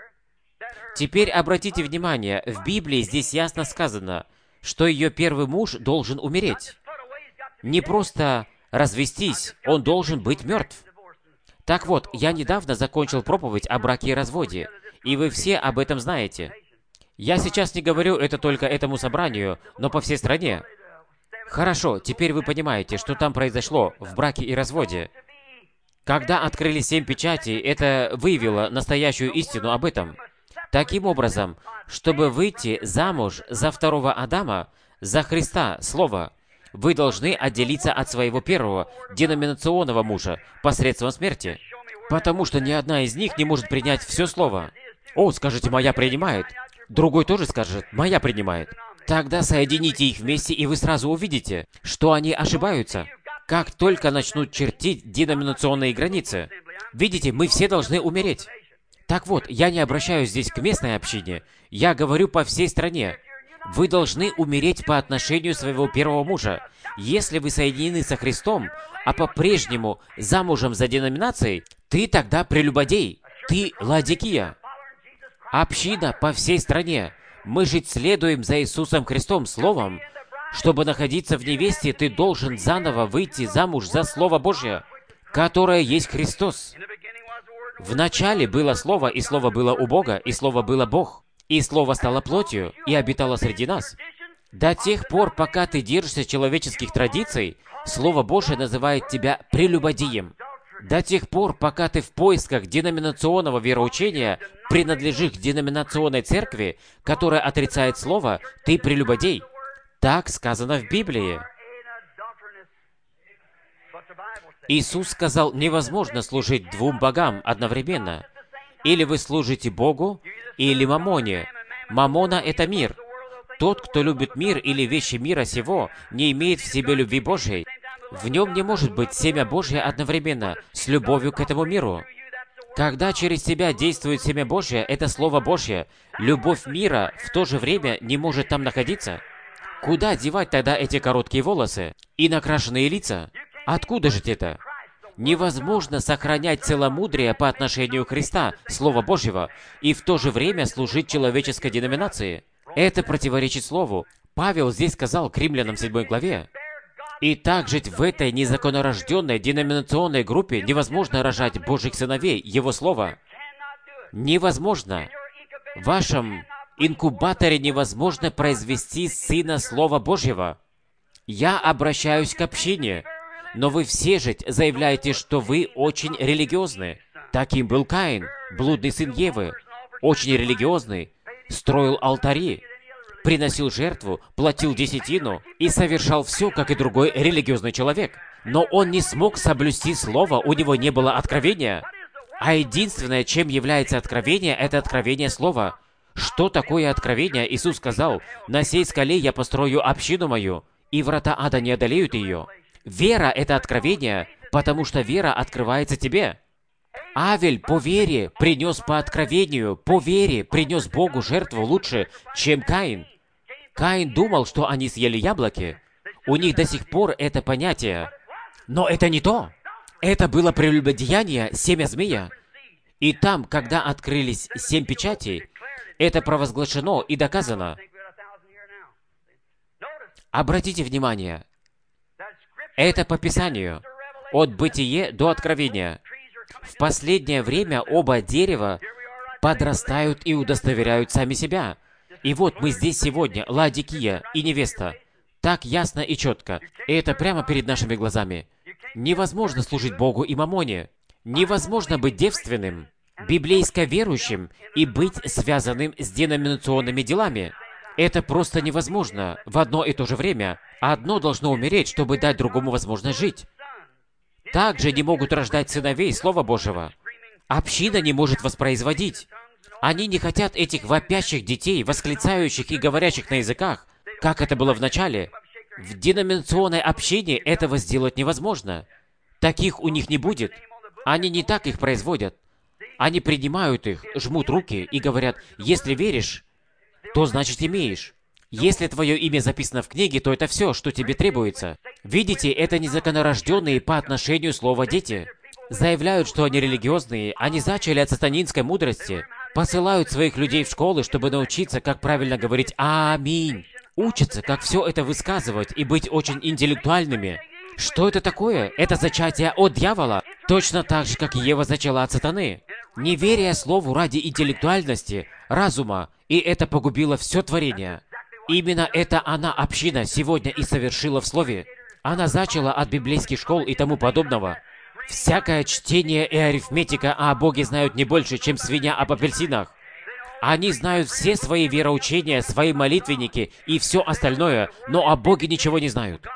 Теперь обратите внимание, в Библии здесь ясно сказано, что ее первый муж должен умереть. Не просто развестись, он должен быть мертв. Так вот, я недавно закончил проповедь о браке и разводе, и вы все об этом знаете. Я сейчас не говорю это только этому собранию, но по всей стране. Хорошо, теперь вы понимаете, что там произошло в браке и разводе. Когда открыли 7 печатей, это выявило настоящую истину об этом. Таким образом, чтобы выйти замуж за 2-го Адама, за Христа, Слово, вы должны отделиться от своего первого деноминационного мужа посредством смерти, потому что ни одна из них не может принять все Слово. О, скажите, моя принимает. Другой тоже скажет, моя принимает. Тогда соедините их вместе, и вы сразу увидите, что они ошибаются. Как только начнут чертить деноминационные границы. Видите, мы все должны умереть. Так вот, я не обращаюсь здесь к местной общине. Я говорю по всей стране. Вы должны умереть по отношению своего первого мужа. Если вы соединены со Христом, а по-прежнему замужем за деноминацией, ты тогда прелюбодей. Ты Ладикия. Община по всей стране. Мы жить следуем за Иисусом Христом, Словом. Чтобы находиться в невесте, ты должен заново выйти замуж за Слово Божье, которое есть Христос. В начале было Слово, и Слово было у Бога, и Слово было Бог. И Слово стало плотью, и обитало среди нас. До тех пор, пока ты держишься человеческих традиций, Слово Божье называет тебя прелюбодеем. До тех пор, пока ты в поисках деноминационного вероучения принадлежишь к деноминационной церкви, которая отрицает Слово, ты прелюбодей. Так сказано в Библии. Иисус сказал, невозможно служить 2 богам одновременно. Или вы служите Богу, или Мамоне. Мамона — это мир. Тот, кто любит мир или вещи мира сего, не имеет в себе любви Божьей. В нем не может быть семя Божье одновременно с любовью к этому миру. Когда через тебя действует семя Божье, это Слово Божье, любовь мира в то же время не может там находиться. Куда девать тогда эти короткие волосы и накрашенные лица? Откуда же это? Невозможно сохранять целомудрие по отношению к Христа, Слова Божьего, и в то же время служить человеческой деноминации. Это противоречит Слову. Павел здесь сказал к Римлянам 7 главе. И так жить в этой незаконнорожденной деноминационной группе невозможно рожать Божьих сыновей, Его Слова. Невозможно. В вашем инкубаторе невозможно произвести Сына Слова Божьего. Я обращаюсь к общине, но вы все же заявляете, что вы очень религиозны. Таким был Каин, блудный сын Евы, очень религиозный, строил алтари, приносил жертву, платил десятину и совершал все, как и другой религиозный человек. Но он не смог соблюсти слово, у него не было откровения. А единственное, чем является откровение, это откровение слова. Что такое откровение? Иисус сказал: «На сей скале я построю общину мою, и врата ада не одолеют ее». Вера — это откровение, потому что вера открывается тебе. Авель по вере принес по откровению, по вере принес Богу жертву лучше, чем Каин. Каин думал, что они съели яблоки. У них до сих пор это понятие. Но это не то. Это было прелюбодеяние, семя змея. И там, когда открылись 7 печатей, это провозглашено и доказано. Обратите внимание, это по Писанию, от Бытие до Откровения. В последнее время оба дерева подрастают и удостоверяют сами себя. И вот мы здесь сегодня, Ладикия и невеста. Так ясно и четко. И это прямо перед нашими глазами. Невозможно служить Богу и мамоне. Невозможно быть девственным, библейско верующим и быть связанным с деноминационными делами. Это просто невозможно в одно и то же время. Одно должно умереть, чтобы дать другому возможность жить. Также не могут рождать сыновей Слова Божьего. Община не может воспроизводить. Они не хотят этих вопящих детей, восклицающих и говорящих на языках, как это было в начале. В деноминационной общине этого сделать невозможно. Таких у них не будет. Они не так их производят. Они принимают их, жмут руки и говорят: «Если веришь, то значит имеешь. Если твое имя записано в книге, то это все, что тебе требуется». Видите, это незаконорожденные по отношению слова дети. Заявляют, что они религиозные, они зачали от сатанинской мудрости, посылают своих людей в школы, чтобы научиться, как правильно говорить «Аминь». Учатся, как все это высказывать и быть очень интеллектуальными. Что это такое? Это зачатие от дьявола. Точно так же, как Ева зачала от сатаны. Неверие слову ради интеллектуальности, разума, и это погубило все творение. Именно это она, община, сегодня и совершила в слове. Она зачала от библейских школ и тому подобного. Всякое чтение и арифметика о Боге знают не больше, чем свинья об апельсинах. Они знают все свои вероучения, свои молитвенники и все остальное, но о Боге ничего не знают.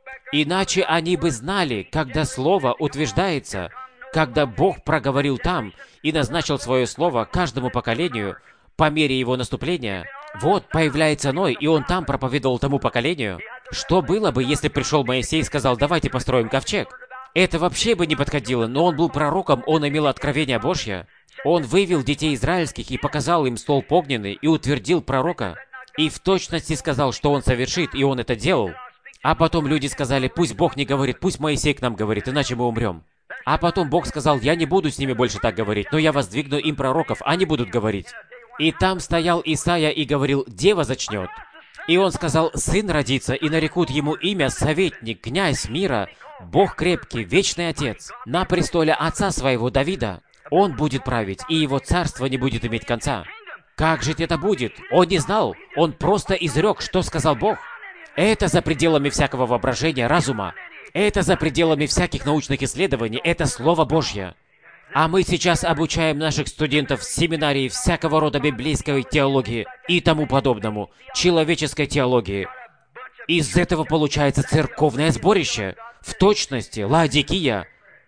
Иначе они бы знали, когда Слово утверждается, когда Бог проговорил там и назначил свое Слово каждому поколению по мере его наступления. Вот появляется Ной, и он там проповедовал тому поколению. Что было бы, если пришел Моисей и сказал: «Давайте построим ковчег»? Это вообще бы не подходило, но он был пророком, он имел откровение Божье. Он вывел детей израильских и показал им столб огненный и утвердил пророка. И в точности сказал, что он совершит, и он это делал. А потом люди сказали: «Пусть Бог не говорит, пусть Моисей к нам говорит, иначе мы умрем». А потом Бог сказал: «Я не буду с ними больше так говорить, но я воздвигну им пророков, они будут говорить». И там стоял Исаия и говорил: «Дева зачнет». И он сказал: «Сын родится, и нарекут ему имя Советник, Князь мира, Бог крепкий, Вечный Отец, на престоле отца своего Давида. Он будет править, и его царство не будет иметь конца». Как же это будет? Он не знал, он просто изрек, что сказал Бог. Это за пределами всякого воображения, разума. Это за пределами всяких научных исследований, это Слово Божье. А мы сейчас обучаем наших студентов в семинарии всякого рода библейской теологии и тому подобному, человеческой теологии. Из этого получается церковное сборище, в точности Ладикия,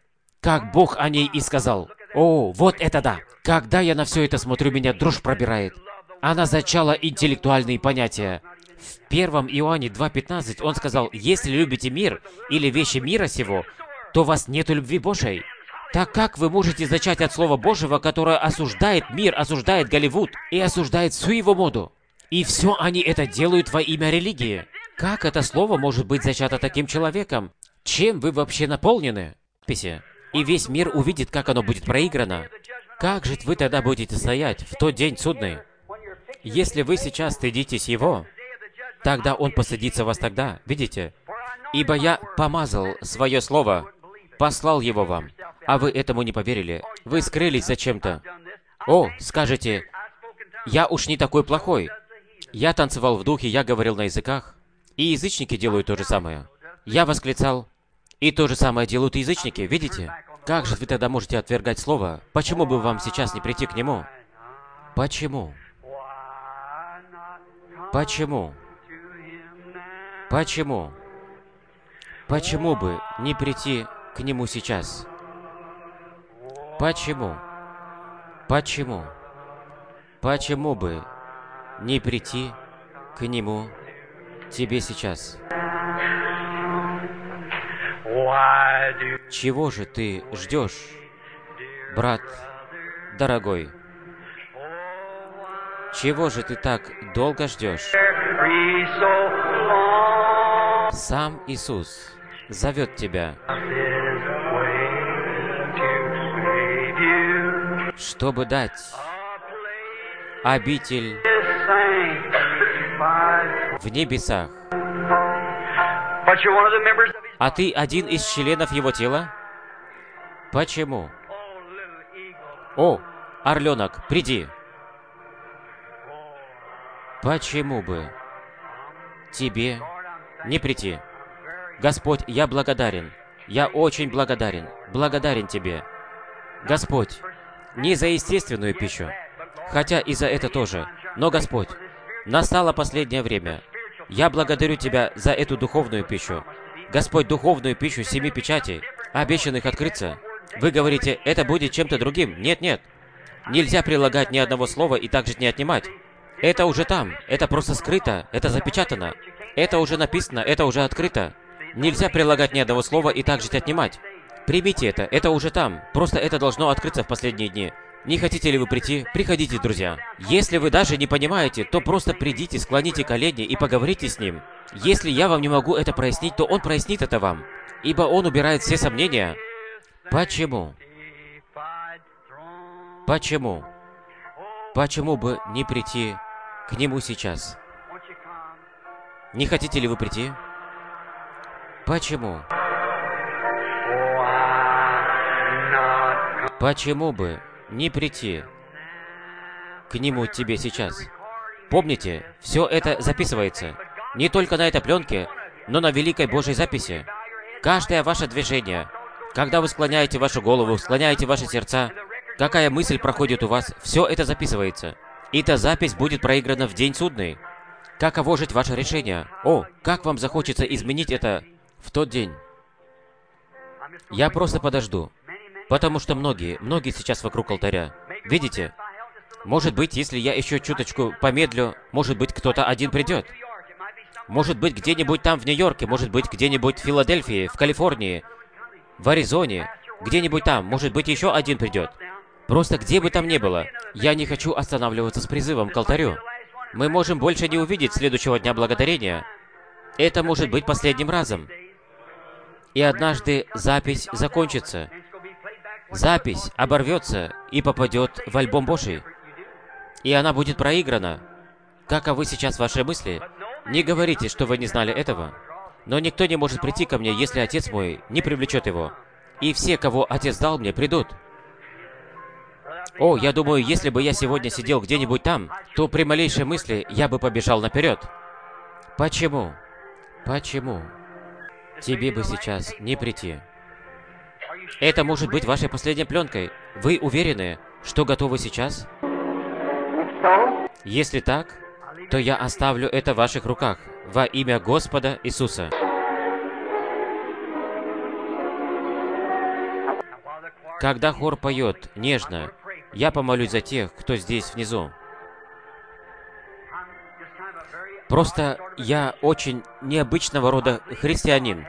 как Бог о ней и сказал. О, вот это да! Когда я на все это смотрю, меня дрожь пробирает. Она зачала интеллектуальные понятия. В 1 Иоанне 2:15 он сказал: «Если любите мир или вещи мира сего, то у вас нету любви Божией». Так как вы можете зачать от Слова Божьего, которое осуждает мир, осуждает Голливуд и осуждает всю его моду? И все они это делают во имя религии. Как это слово может быть зачато таким человеком? Чем вы вообще наполнены? И весь мир увидит, как оно будет проиграно. Как же вы тогда будете стоять в тот день судный? Если вы сейчас стыдитесь его, тогда он посадится вас тогда, видите? Ибо я помазал свое слово, послал его вам, а вы этому не поверили. Вы скрылись зачем-то. О, скажете, я уж не такой плохой. Я танцевал в духе, я говорил на языках. И язычники делают то же самое. Я восклицал, и то же самое делают и язычники. Видите? Как же вы тогда можете отвергать Слово? Почему бы вам сейчас не прийти к Нему? Почему? Почему? Почему? Почему бы не прийти к Нему сейчас? Почему? Почему? Почему бы не прийти к Нему тебе сейчас? Чего же ты ждешь, брат дорогой? Чего же ты так долго ждешь? Сам Иисус зовет тебя, чтобы дать обитель в небесах. А ты один из членов Его тела? Почему? О, орленок, приди! Почему бы тебе не прийти? Господь, я благодарен. Я очень благодарен. Благодарен Тебе. Господь, не за естественную пищу, хотя и за это тоже, но, Господь, настало последнее время. Я благодарю Тебя за эту духовную пищу. Господь, духовную пищу 7 печатей, обещанных открыться. Вы говорите, это будет чем-то другим. Нет, нет. Нельзя прилагать ни одного слова и также не отнимать. Это уже там. Это просто скрыто. Это запечатано. Это уже написано. Это уже открыто. Нельзя прилагать ни одного слова и также отнимать. Примите это. Это уже там. Просто это должно открыться в последние дни. Не хотите ли вы прийти? Приходите, друзья. Если вы даже не понимаете, то просто придите, склоните колени и поговорите с Ним. Если я вам не могу это прояснить, то Он прояснит это вам. Ибо Он убирает все сомнения. Почему? Почему? Почему бы не прийти к Нему сейчас? Не хотите ли вы прийти? Почему? Почему бы не прийти к Нему тебе сейчас? Помните, все это записывается. Не только на этой пленке, но на великой Божьей записи. Каждое ваше движение, когда вы склоняете вашу голову, склоняете ваши сердца, какая мысль проходит у вас, все это записывается. И эта запись будет проиграна в день судный. Каково же ваше решение? О, как вам захочется изменить это в тот день? Я просто подожду. Потому что многие сейчас вокруг алтаря. Видите? Может быть, если я еще чуточку помедлю, может быть, кто-то один придет. Может быть, где-нибудь там в Нью-Йорке, может быть, где-нибудь в Филадельфии, в Калифорнии, в Аризоне, где-нибудь там, может быть, еще один придет. Просто где бы там ни было, я не хочу останавливаться с призывом к алтарю. Мы можем больше не увидеть следующего дня благодарения. Это может быть последним разом. И однажды запись закончится. Запись оборвется и попадет в альбом Божий. И она будет проиграна. Каковы сейчас ваши мысли? Не говорите, что вы не знали этого. Но никто не может прийти ко мне, если Отец мой не привлечет его. И все, кого Отец дал мне, придут. О, я думаю, если бы я сегодня сидел где-нибудь там, то при малейшей мысли я бы побежал наперед. Почему? Почему? Тебе бы сейчас не прийти. Это может быть вашей последней пленкой. Вы уверены, что готовы сейчас? Если так, то я оставлю это в ваших руках во имя Господа Иисуса. Когда хор поет нежно, я помолюсь за тех, кто здесь внизу. Просто я очень необычного рода христианин.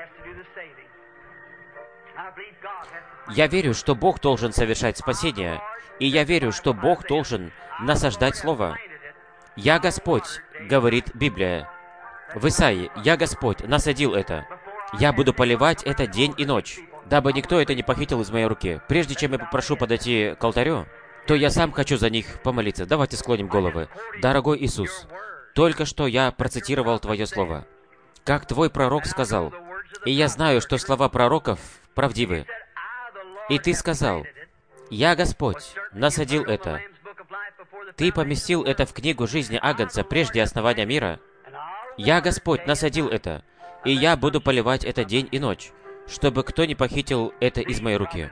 Я верю, что Бог должен совершать спасение, и я верю, что Бог должен насаждать Слово. «Я Господь», — говорит Библия. В Исаии «Я Господь» насадил это. Я буду поливать это день и ночь, дабы никто это не похитил из моей руки. Прежде чем я попрошу подойти к алтарю, то я сам хочу за них помолиться. Давайте склоним головы. Дорогой Иисус, только что я процитировал Твое Слово. Как Твой пророк сказал, и я знаю, что слова пророков правдивы. И Ты сказал, «Я Господь насадил это». Ты поместил это в книгу жизни Агнца прежде основания мира. Я, Господь, насадил это, и я буду поливать это день и ночь, чтобы кто не похитил это из моей руки.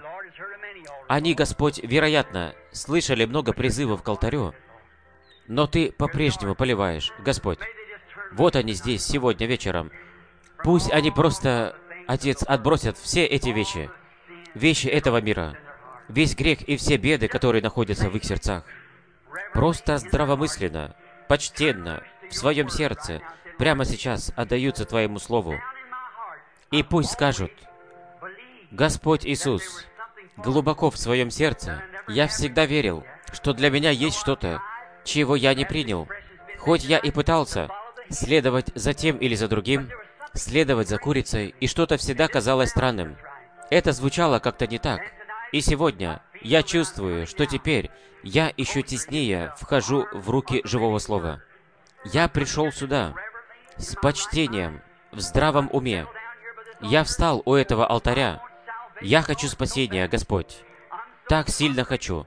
Они, Господь, вероятно, слышали много призывов к алтарю, но Ты по-прежнему поливаешь, Господь. Вот они здесь, сегодня вечером. Пусть они просто, Отец, отбросят все эти вещи этого мира, весь грех и все беды, которые находятся в их сердцах. Просто здравомысленно, почтенно, в своем сердце, прямо сейчас отдаются Твоему Слову. И пусть скажут: Господь Иисус, глубоко в своем сердце, я всегда верил, что для меня есть что-то, чего я не принял. Хоть я и пытался следовать за тем или за другим, следовать за курицей, и что-то всегда казалось странным. Это звучало как-то не так. И сегодня я чувствую, что теперь я еще теснее вхожу в руки живого слова. Я пришел сюда с почтением, в здравом уме. Я встал у этого алтаря. Я хочу спасения, Господь. Так сильно хочу.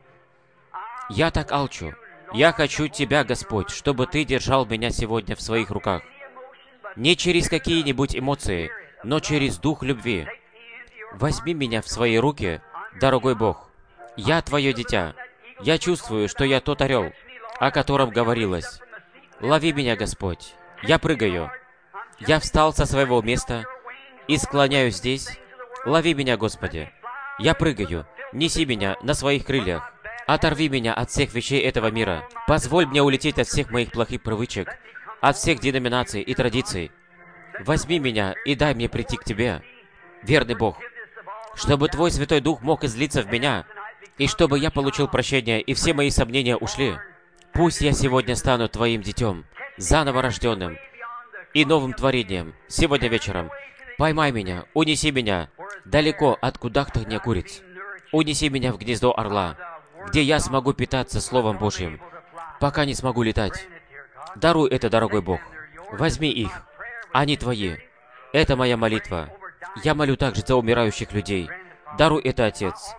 Я так алчу. Я хочу Тебя, Господь, чтобы Ты держал меня сегодня в своих руках. Не через какие-нибудь эмоции, но через дух любви. Возьми меня в свои руки, дорогой Бог. Я Твое дитя. Я чувствую, что я тот орел, о котором говорилось. Лови меня, Господь. Я прыгаю. Я встал со своего места и склоняюсь здесь. Лови меня, Господи. Я прыгаю. Неси меня на своих крыльях. Оторви меня от всех вещей этого мира. Позволь мне улететь от всех моих плохих привычек, от всех деноминаций и традиций. Возьми меня и дай мне прийти к Тебе, верный Бог, чтобы Твой Святой Дух мог излиться в меня, и чтобы я получил прощение, и все мои сомнения ушли. Пусть я сегодня стану Твоим детем, заново рожденным и новым творением сегодня вечером. Поймай меня, унеси меня далеко от кудахтанья куриц. Унеси меня в гнездо орла, где я смогу питаться Словом Божьим, пока не смогу летать. Даруй это, дорогой Бог. Возьми их. Они Твои. Это моя молитва. Я молю также за умирающих людей. Даруй это, Отец.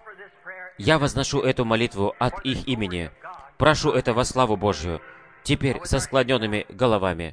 Я возношу эту молитву от их имени. Прошу это во славу Божью. Теперь со склоненными головами.